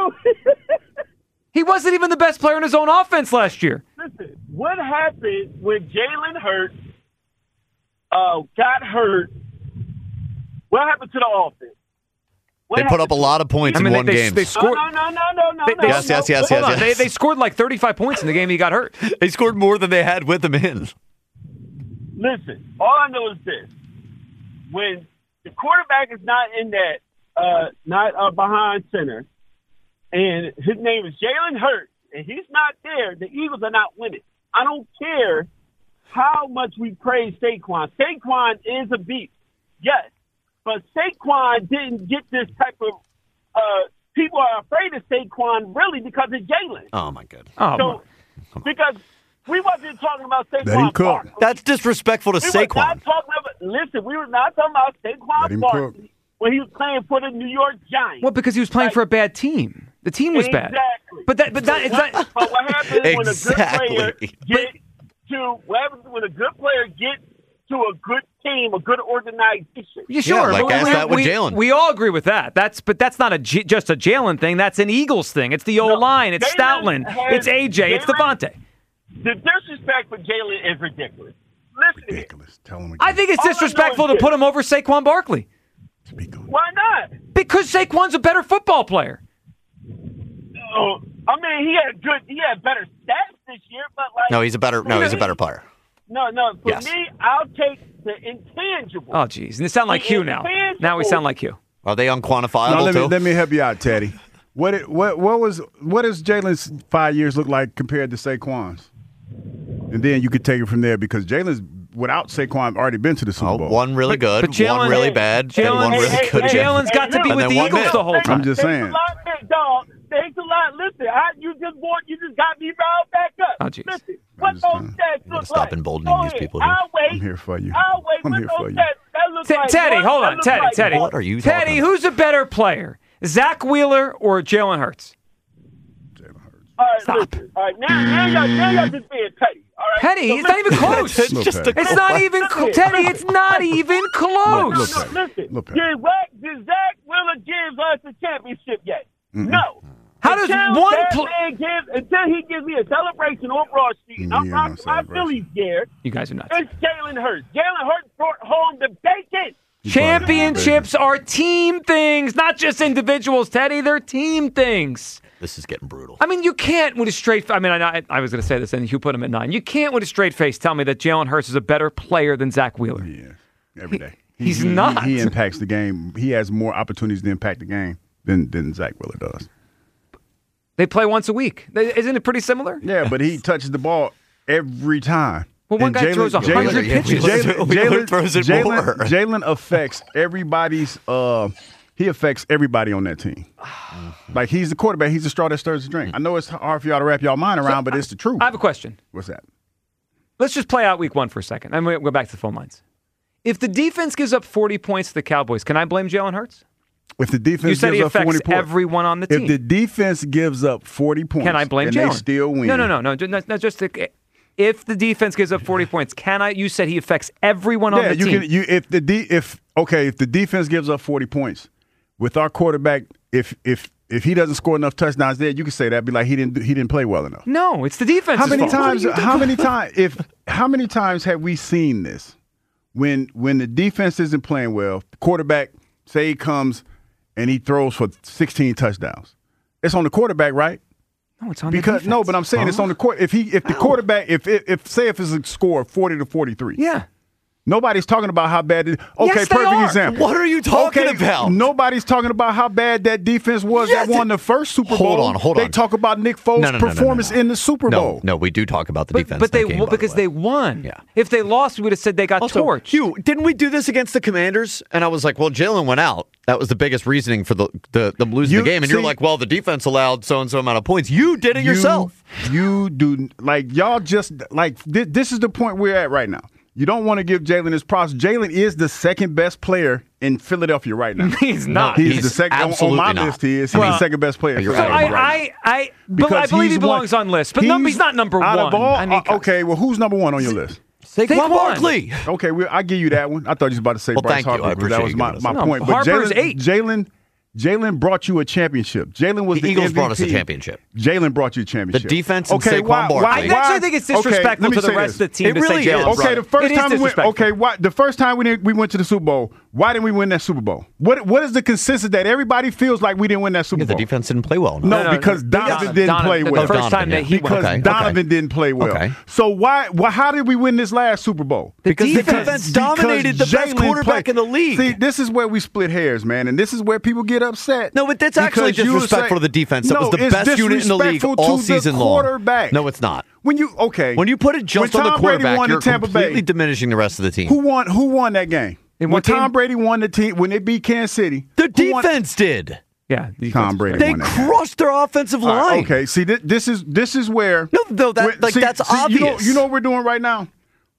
Speaker 5: He wasn't even the best player in his own offense last year.
Speaker 18: Listen, what happened when Jalen Hurts uh, got hurt? What happened to the offense? What
Speaker 7: They put up a lot of points
Speaker 5: I mean,
Speaker 7: in
Speaker 5: they,
Speaker 7: one
Speaker 5: they,
Speaker 7: game.
Speaker 5: they scored.
Speaker 18: No, no, no, no, no,
Speaker 5: They,
Speaker 18: no.
Speaker 5: they-
Speaker 7: Yes, yes, yes,
Speaker 5: hold
Speaker 7: yes,
Speaker 5: on.
Speaker 7: yes.
Speaker 5: They, they scored like thirty-five points in the game he got hurt.
Speaker 7: They scored more than they had with him in.
Speaker 18: Listen, all I know is this: when the quarterback is not in that, uh, not uh, behind center, and his name is Jalen Hurts, and he's not there, the Eagles are not winning. I don't care how much we praise Saquon. Saquon is a beast, yes, but Saquon didn't get this type of. Uh, people are afraid of Saquon really because of Jalen.
Speaker 7: Oh, my God.
Speaker 5: Oh,
Speaker 18: So, because we wasn't talking about
Speaker 6: Let him
Speaker 18: Saquon
Speaker 6: cook.
Speaker 18: Barkley.
Speaker 7: That's disrespectful to
Speaker 18: We were not
Speaker 7: Saquon.
Speaker 18: talking about, listen, we were not talking about Saquon Barkley when he was playing for the New York Giants.
Speaker 5: Well, because he was playing like, for a bad team. The team was
Speaker 18: exactly.
Speaker 5: bad. But that, but that, it's
Speaker 18: what,
Speaker 5: not.
Speaker 18: But what happens
Speaker 7: exactly.
Speaker 18: when a good player gets to what happens when a good player gets to a good team, a good organization?
Speaker 5: Yeah, sure.
Speaker 7: Yeah, like ask that with
Speaker 5: we,
Speaker 7: Jalen.
Speaker 5: We all agree with that. That's but that's not a G, just a Jalen thing. That's an Eagles thing. It's the old no, line. It's Stoutland. It's A J. Jalen, it's Devontae.
Speaker 18: The disrespect for Jalen is ridiculous. Listen
Speaker 6: ridiculous. Tell him again.
Speaker 5: I think it's all disrespectful to put him over Saquon Barkley.
Speaker 18: Why not?
Speaker 5: Because Saquon's a better football player.
Speaker 18: Oh, I mean, he had good. He had better stats this year, but like
Speaker 7: no, he's a better. No, he's a better player.
Speaker 18: No, no. For
Speaker 7: yes.
Speaker 18: me, I'll take the intangible.
Speaker 5: Oh, geez, and it sound like Hugh now. Now we sound like Hugh.
Speaker 7: Are they unquantifiable
Speaker 6: no, let me,
Speaker 7: too?
Speaker 6: Let me help you out, Teddy. What it, what what was what does Jalen's five years look like compared to Saquon's? And then you could take it from there because Jalen's without Saquon already been to the Super Bowl.
Speaker 7: Oh, one really good,
Speaker 5: but, but Jalen,
Speaker 7: one really bad, and one really
Speaker 18: hey,
Speaker 7: good.
Speaker 18: Hey,
Speaker 5: Jalen's got
Speaker 18: hey,
Speaker 5: to be with the Eagles
Speaker 7: mid.
Speaker 5: the whole time.
Speaker 6: I'm just saying.
Speaker 18: Dog, thanks a lot. Listen, I, you just want, you just got me riled back up.
Speaker 5: Oh, geez.
Speaker 18: Listen, what those stats look
Speaker 7: stop
Speaker 18: like?
Speaker 7: emboldening
Speaker 18: Go
Speaker 7: these
Speaker 18: ahead.
Speaker 7: people here.
Speaker 18: I'll wait.
Speaker 6: I'm here for you.
Speaker 18: I'll wait.
Speaker 6: I'm
Speaker 18: what
Speaker 6: here
Speaker 18: those
Speaker 6: for you.
Speaker 18: Stats, that looks
Speaker 5: T-
Speaker 18: like
Speaker 5: Teddy,
Speaker 18: what?
Speaker 5: hold
Speaker 18: That
Speaker 5: on,
Speaker 18: looks
Speaker 5: Teddy,
Speaker 18: like
Speaker 5: Teddy.
Speaker 7: What are you
Speaker 5: Teddy,
Speaker 7: talking
Speaker 5: who's a better player, Zach Wheeler or Jalen Hurts?
Speaker 18: All right,
Speaker 5: Stop.
Speaker 18: listen. All right, now, now y'all, now y'all just being petty. All right?
Speaker 5: Petty?
Speaker 18: So
Speaker 5: It's not even close.
Speaker 7: It's just a
Speaker 5: It's not even close. Teddy, it's not even close.
Speaker 18: No, no, listen. Did, Zach, did Zach Wheeler give us the championship yet?
Speaker 6: Mm-mm.
Speaker 18: No.
Speaker 5: How does
Speaker 18: until
Speaker 5: one
Speaker 18: that
Speaker 5: pl-
Speaker 18: man gives, until he gives me a celebration on Broad Street, and I'm
Speaker 6: Yeah,
Speaker 18: rocking
Speaker 6: no
Speaker 18: my Phillies gear,
Speaker 5: You guys are nuts.
Speaker 18: it's Jalen Hurts. Jalen Hurts brought home the bacon.
Speaker 5: Championships are team things, not just individuals, Teddy. They're team things.
Speaker 7: This is getting brutal.
Speaker 5: I mean, you can't with a straight. I mean, I, I was going to say this, and you put him at nine. You can't with a straight face tell me that Jalen Hurts is a better player than Zach Wheeler.
Speaker 6: Yeah, every day.
Speaker 5: He, he's
Speaker 6: he,
Speaker 5: not.
Speaker 6: He, he impacts the game. He has more opportunities to impact the game than than Zach Wheeler does.
Speaker 5: They play once a week. Isn't it pretty similar?
Speaker 6: Yeah, but he touches the ball every time.
Speaker 5: Well, one
Speaker 6: and
Speaker 5: guy
Speaker 6: Jalen,
Speaker 5: throws a hundred
Speaker 6: Jalen,
Speaker 5: pitches.
Speaker 6: Jalen,
Speaker 7: Wheeler throws it
Speaker 6: Jalen,
Speaker 7: more.
Speaker 6: Jalen affects everybody's. Uh, he affects everybody on that team. Like he's the quarterback. He's the straw that stirs the drink. I know it's hard for y'all to wrap y'all mind around,
Speaker 5: So,
Speaker 6: but it's the truth.
Speaker 5: I have a question.
Speaker 6: What's that?
Speaker 5: Let's just play out week one for a second. I'm going to go back to the phone lines. If the defense gives up forty points to the Cowboys, can I blame Jalen Hurts?
Speaker 6: If the defense
Speaker 5: You said
Speaker 6: gives
Speaker 5: he
Speaker 6: up
Speaker 5: affects
Speaker 6: forty points,
Speaker 5: everyone on the team.
Speaker 6: If the defense gives up forty points,
Speaker 5: Can I blame
Speaker 6: and
Speaker 5: Jalen?
Speaker 6: they still win?
Speaker 5: No, no, no, no. Not, not just the, if the defense gives up forty points, can I? You said he affects everyone on
Speaker 6: Yeah,
Speaker 5: the
Speaker 6: you
Speaker 5: team.
Speaker 6: can. You if the de, if okay, if the defense gives up forty points with our quarterback, if if if he doesn't score enough touchdowns there, you can say that. Be like he didn't he didn't play well enough.
Speaker 5: No, it's the defense.
Speaker 6: How many times? How many times? If how many times have we seen this? When when the defense isn't playing well, the quarterback say he comes and he throws for sixteen touchdowns. It's on the quarterback, right?
Speaker 5: No, it's on
Speaker 6: because
Speaker 5: the defense.
Speaker 6: no, but I'm saying
Speaker 5: huh?
Speaker 6: it's on the court. If he if the
Speaker 5: How?
Speaker 6: quarterback if if, if say if it's a score of forty to forty-three,
Speaker 5: yeah.
Speaker 6: Nobody's talking about how bad it Okay,
Speaker 5: Yes, they
Speaker 6: perfect
Speaker 5: are.
Speaker 6: example.
Speaker 7: What are you talking
Speaker 6: okay,
Speaker 7: about?
Speaker 6: Nobody's talking about how bad that defense was
Speaker 7: Yes,
Speaker 6: that won the first Super Bowl.
Speaker 7: Hold on, hold
Speaker 6: they
Speaker 7: on.
Speaker 6: talk about Nick Foles'
Speaker 7: No, no, no, no, no,
Speaker 6: performance
Speaker 7: no.
Speaker 6: in the Super
Speaker 7: No,
Speaker 6: Bowl.
Speaker 7: no, we do talk about the
Speaker 5: But,
Speaker 7: defense.
Speaker 5: but they
Speaker 7: that game,
Speaker 5: well,
Speaker 7: by
Speaker 5: because
Speaker 7: the way.
Speaker 5: they won.
Speaker 7: Yeah.
Speaker 5: If they lost, we would have said they got
Speaker 7: Also,
Speaker 5: torched.
Speaker 7: Hugh, didn't we do this against the Commanders? And I was like, well, Jalen went out. That was the biggest reasoning for the, the them losing
Speaker 6: You-
Speaker 7: the game. And
Speaker 6: see-
Speaker 7: you're like, well, the defense allowed so and so amount of points. You did it
Speaker 6: You-
Speaker 7: yourself.
Speaker 6: You do like y'all just like thi- this is the point we're at right now. You don't want to give Jalen his props. Jalen is the second best player in Philadelphia right now.
Speaker 5: He's not.
Speaker 6: He's,
Speaker 7: He's
Speaker 6: the second on- on
Speaker 7: absolutely
Speaker 6: my
Speaker 7: not.
Speaker 6: list. He is. He's
Speaker 5: Well,
Speaker 6: the second best player. in
Speaker 7: you're
Speaker 5: So
Speaker 7: out of
Speaker 5: I,
Speaker 6: Philadelphia right
Speaker 5: I, I, be- I believe
Speaker 6: he's
Speaker 5: he belongs
Speaker 6: one-
Speaker 5: on lists, but no, he's not number
Speaker 6: out
Speaker 5: one.
Speaker 6: Of all,
Speaker 5: I mean,
Speaker 6: uh, okay, well, who's number one on your list?
Speaker 7: Saquon
Speaker 5: Saquon.
Speaker 7: Barkley.
Speaker 6: Okay, well, I give you that one. I thought you was about to say
Speaker 7: Well,
Speaker 6: Bryce
Speaker 7: thank you.
Speaker 6: Harper.
Speaker 7: I
Speaker 6: because that
Speaker 7: appreciate
Speaker 6: was
Speaker 7: you
Speaker 6: my,
Speaker 7: giving us
Speaker 6: my
Speaker 5: that.
Speaker 6: point.
Speaker 5: No,
Speaker 6: But
Speaker 5: Harper's
Speaker 6: Jalen,
Speaker 5: eight.
Speaker 6: Jalen, Jalen brought you a championship. Jalen was
Speaker 7: The
Speaker 6: the
Speaker 7: Eagles
Speaker 6: M V P.
Speaker 7: brought us a championship.
Speaker 6: Jalen brought you a championship.
Speaker 7: The defense and
Speaker 6: okay,
Speaker 7: Saquon
Speaker 6: why,
Speaker 7: Barkley.
Speaker 6: Why,
Speaker 5: I actually think it's
Speaker 6: okay,
Speaker 5: disrespectful
Speaker 6: let me
Speaker 5: to the
Speaker 6: say
Speaker 5: rest
Speaker 6: this.
Speaker 5: of the team
Speaker 7: It
Speaker 5: to
Speaker 7: really
Speaker 5: say Jalen
Speaker 7: is.
Speaker 5: brought
Speaker 6: Okay,
Speaker 5: it.
Speaker 6: the first
Speaker 5: It is
Speaker 6: time we went.
Speaker 5: disrespectful.
Speaker 6: Okay, why, the first time we didn't, we went to the Super Bowl. Why didn't we win that Super Bowl? What What is the consensus that everybody feels like we didn't win that Super
Speaker 7: Yeah, the
Speaker 6: Bowl?
Speaker 7: defense didn't play well.
Speaker 6: No,
Speaker 5: No, no,
Speaker 6: because
Speaker 5: no.
Speaker 6: Donovan
Speaker 5: Don-
Speaker 6: didn't
Speaker 5: Donovan-
Speaker 6: play
Speaker 5: the
Speaker 6: well.
Speaker 5: first
Speaker 7: Donovan,
Speaker 5: time that
Speaker 7: yeah.
Speaker 5: he
Speaker 6: because
Speaker 7: Okay,
Speaker 6: Donovan
Speaker 7: okay.
Speaker 6: didn't play well.
Speaker 7: Okay.
Speaker 6: So why, why? How did we win this last Super Bowl?
Speaker 7: Because the
Speaker 5: defense.
Speaker 7: defense dominated the best
Speaker 6: Jalen
Speaker 7: quarterback
Speaker 6: played.
Speaker 7: in the league.
Speaker 6: See, this is where we split hairs, man, and this is where people get upset.
Speaker 7: No, but that's actually
Speaker 6: Because you
Speaker 7: disrespectful
Speaker 6: say-
Speaker 7: to the defense. That
Speaker 6: No,
Speaker 7: was the
Speaker 6: it's
Speaker 7: best unit in the league
Speaker 6: disrespectful
Speaker 7: all
Speaker 6: to
Speaker 7: season
Speaker 6: the
Speaker 7: long.
Speaker 6: quarterback.
Speaker 7: No, it's not.
Speaker 6: When you okay,
Speaker 7: When you put it just
Speaker 6: when
Speaker 7: on the
Speaker 6: Tom Brady
Speaker 7: quarterback,
Speaker 6: won
Speaker 7: you're
Speaker 6: in Tampa
Speaker 7: completely
Speaker 6: Bay,
Speaker 7: diminishing the rest of the team.
Speaker 6: who won? Who won that game?
Speaker 5: In
Speaker 6: when
Speaker 5: what team?
Speaker 6: Tom Brady won the team, when they beat Kansas City,
Speaker 7: the
Speaker 6: who won-
Speaker 7: defense did.
Speaker 5: Yeah, the
Speaker 6: Tom
Speaker 5: defense.
Speaker 6: Brady
Speaker 7: They
Speaker 6: won that game.
Speaker 7: crushed their offensive
Speaker 6: All
Speaker 7: line.
Speaker 6: right, okay, see, this, this is this is where
Speaker 7: No, no, that
Speaker 6: where-
Speaker 7: like
Speaker 6: see-
Speaker 7: that's
Speaker 6: see,
Speaker 7: obvious.
Speaker 6: You know, you know what we're doing right now?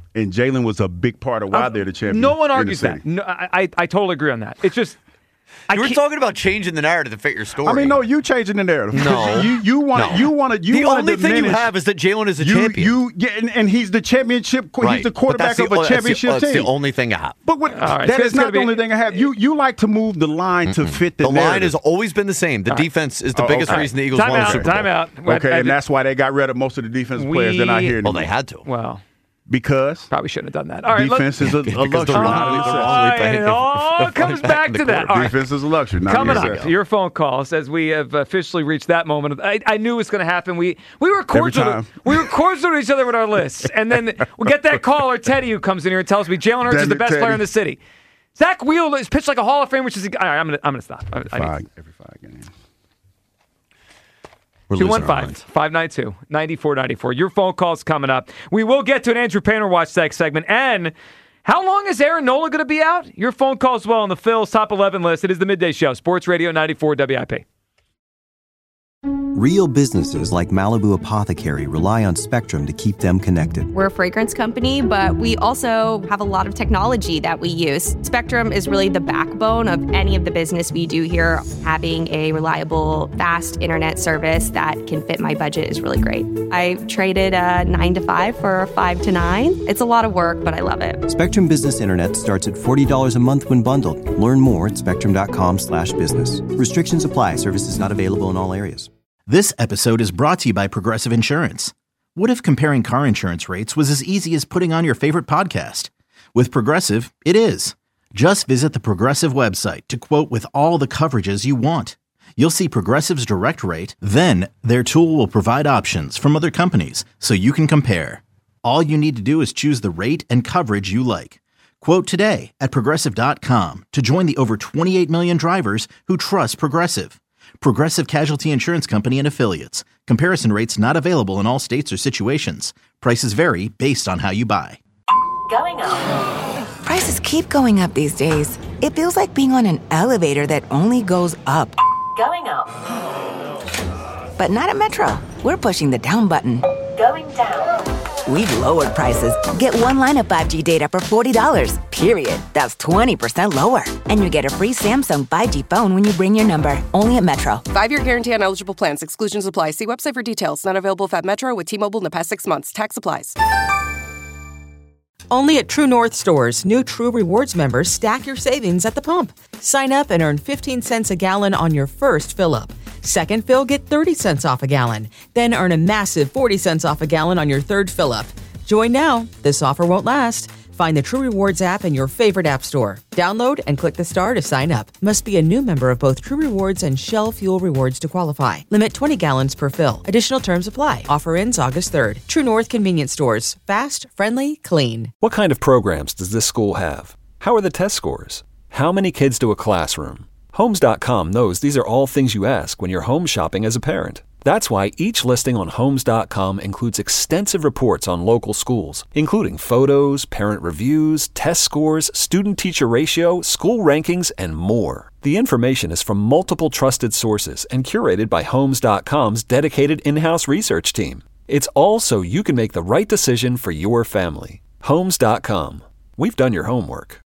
Speaker 6: And Jalen was a big part of why
Speaker 5: Uh,
Speaker 6: they're the champion.
Speaker 5: No one
Speaker 6: in the
Speaker 5: argues
Speaker 6: city.
Speaker 5: that. No, I, I I totally agree on that. It's just
Speaker 7: You were talking about changing the narrative to fit your story.
Speaker 6: I mean, no, you changing the narrative.
Speaker 7: No,
Speaker 6: you you want
Speaker 7: no.
Speaker 6: you want to you
Speaker 7: The
Speaker 6: want
Speaker 7: only
Speaker 6: to
Speaker 7: thing you
Speaker 6: diminish-
Speaker 7: have is that Jalen is a
Speaker 6: you,
Speaker 7: champion.
Speaker 6: You yeah, and, and he's the championship.
Speaker 7: Right.
Speaker 6: He's the
Speaker 7: But
Speaker 6: quarterback
Speaker 7: that's the-
Speaker 6: of a
Speaker 7: oh, that's the-
Speaker 6: championship
Speaker 7: oh, that's
Speaker 6: team.
Speaker 7: the only thing I have.
Speaker 6: But what,
Speaker 5: right,
Speaker 6: that
Speaker 5: so
Speaker 6: is
Speaker 5: it's gonna
Speaker 6: not the
Speaker 5: be-
Speaker 6: only thing I have. You you like to move the line to fit the,
Speaker 7: The line
Speaker 6: narrative.
Speaker 7: has always been the same. The
Speaker 5: All right.
Speaker 7: defense is the
Speaker 6: Oh,
Speaker 7: biggest
Speaker 6: okay.
Speaker 7: reason the Eagles
Speaker 5: Time
Speaker 7: won the
Speaker 5: out,
Speaker 7: Super Bowl.
Speaker 5: time out.
Speaker 6: Okay,
Speaker 5: I-
Speaker 6: and that's why they got rid of most of the defensive players. They're not here anymore.
Speaker 7: Well, they had to.
Speaker 5: Well,
Speaker 6: because
Speaker 5: probably shouldn't have done that. All right,
Speaker 6: defense is a, a luxury.
Speaker 7: Because they're wrong-
Speaker 6: Not
Speaker 7: they're
Speaker 6: a
Speaker 7: wrongly
Speaker 6: necessity.
Speaker 7: paying
Speaker 5: it
Speaker 7: the-
Speaker 5: all
Speaker 7: they're
Speaker 5: comes
Speaker 7: wrongly
Speaker 5: back
Speaker 7: paying
Speaker 5: to
Speaker 7: the
Speaker 5: that. All right.
Speaker 6: Defense is a luxury. Not
Speaker 5: Coming
Speaker 6: a
Speaker 5: up,
Speaker 6: necessity.
Speaker 5: your phone calls as we have officially reached that moment. Of, I, I knew it was going to happen. We we were cordial.
Speaker 6: time.
Speaker 5: We were cordial to each other with our lists, and then we get that caller Teddy who comes in here and tells me Jalen Hurts is
Speaker 6: Damn
Speaker 5: the
Speaker 6: it,
Speaker 5: best
Speaker 6: Teddy.
Speaker 5: player in the city. Zach Wheel is pitched like a Hall of Fame, which is. All right, I'm gonna I'm gonna stop. I, I need-
Speaker 6: Five, every five games.
Speaker 7: We're
Speaker 5: two
Speaker 7: losing
Speaker 5: one
Speaker 7: our
Speaker 5: five,
Speaker 7: minds.
Speaker 5: five nine two, nine four nine four. Your phone call's coming up. We will get to an Andrew Painter Watch Tech segment. And how long is Aaron Nola going to be out? Your phone call as well on the Phil's Top eleven list. It is the Midday Show, Sports Radio ninety-four W I P.
Speaker 1: Real businesses like Malibu Apothecary rely on Spectrum to keep them connected.
Speaker 9: We're a fragrance company, but we also have a lot of technology that we use. Spectrum is really the backbone of any of the business we do here. Having a reliable, fast internet service that can fit my budget is really great. I traded a nine to five for a five to nine. It's a lot of work, but I love it.
Speaker 1: Spectrum Business Internet starts at forty dollars a month when bundled. Learn more at spectrum.com slash business. Restrictions apply. Services not available in all areas.
Speaker 3: This episode is brought to you by Progressive Insurance. What if comparing car insurance rates was as easy as putting on your favorite podcast? With Progressive, it is. Just visit the Progressive website to quote with all the coverages you want. You'll see Progressive's direct rate, then their tool will provide options from other companies so you can compare. All you need to do is choose the rate and coverage you like. Quote today at progressive dot com to join the over twenty-eight million drivers who trust Progressive. Progressive Casualty Insurance Company and Affiliates. Comparison rates not available in all states or situations. Prices vary based on how you buy.
Speaker 10: Going up. Prices keep going up these days. It feels like being on an elevator that only goes up. Going up. But not at Metro. We're pushing the down button. Going down. We've lowered prices. Get one line of five G data for forty dollars, period. That's twenty percent lower. And you get a free Samsung five G phone when you bring your number. Only at Metro.
Speaker 11: Five-year guarantee on eligible plans. Exclusions apply. See website for details. Not available if at Metro with T-Mobile in the past six months. Tax applies.
Speaker 19: Only at True North stores, new True Rewards members stack your savings at the pump. Sign up and earn fifteen cents a gallon on your first fill-up. Second fill, get thirty cents off a gallon. Then earn a massive forty cents off a gallon on your third fill-up. Join now. This offer won't last. Find the True Rewards app in your favorite app store. Download and click the star to sign up. Must be a new member of both True Rewards and Shell Fuel Rewards to qualify. Limit twenty gallons per fill. Additional terms apply. Offer ends August third. True North Convenience Stores. Fast, friendly, clean.
Speaker 20: What kind of programs does this school have? How are the test scores? How many kids do a classroom? Homes dot com knows these are all things you ask when you're home shopping as a parent. That's why each listing on Homes dot com includes extensive reports on local schools, including photos, parent reviews, test scores, student-teacher ratio, school rankings, and more. The information is from multiple trusted sources and curated by Homes dot com's dedicated in-house research team. It's all so you can make the right decision for your family. Homes dot com. We've done your homework.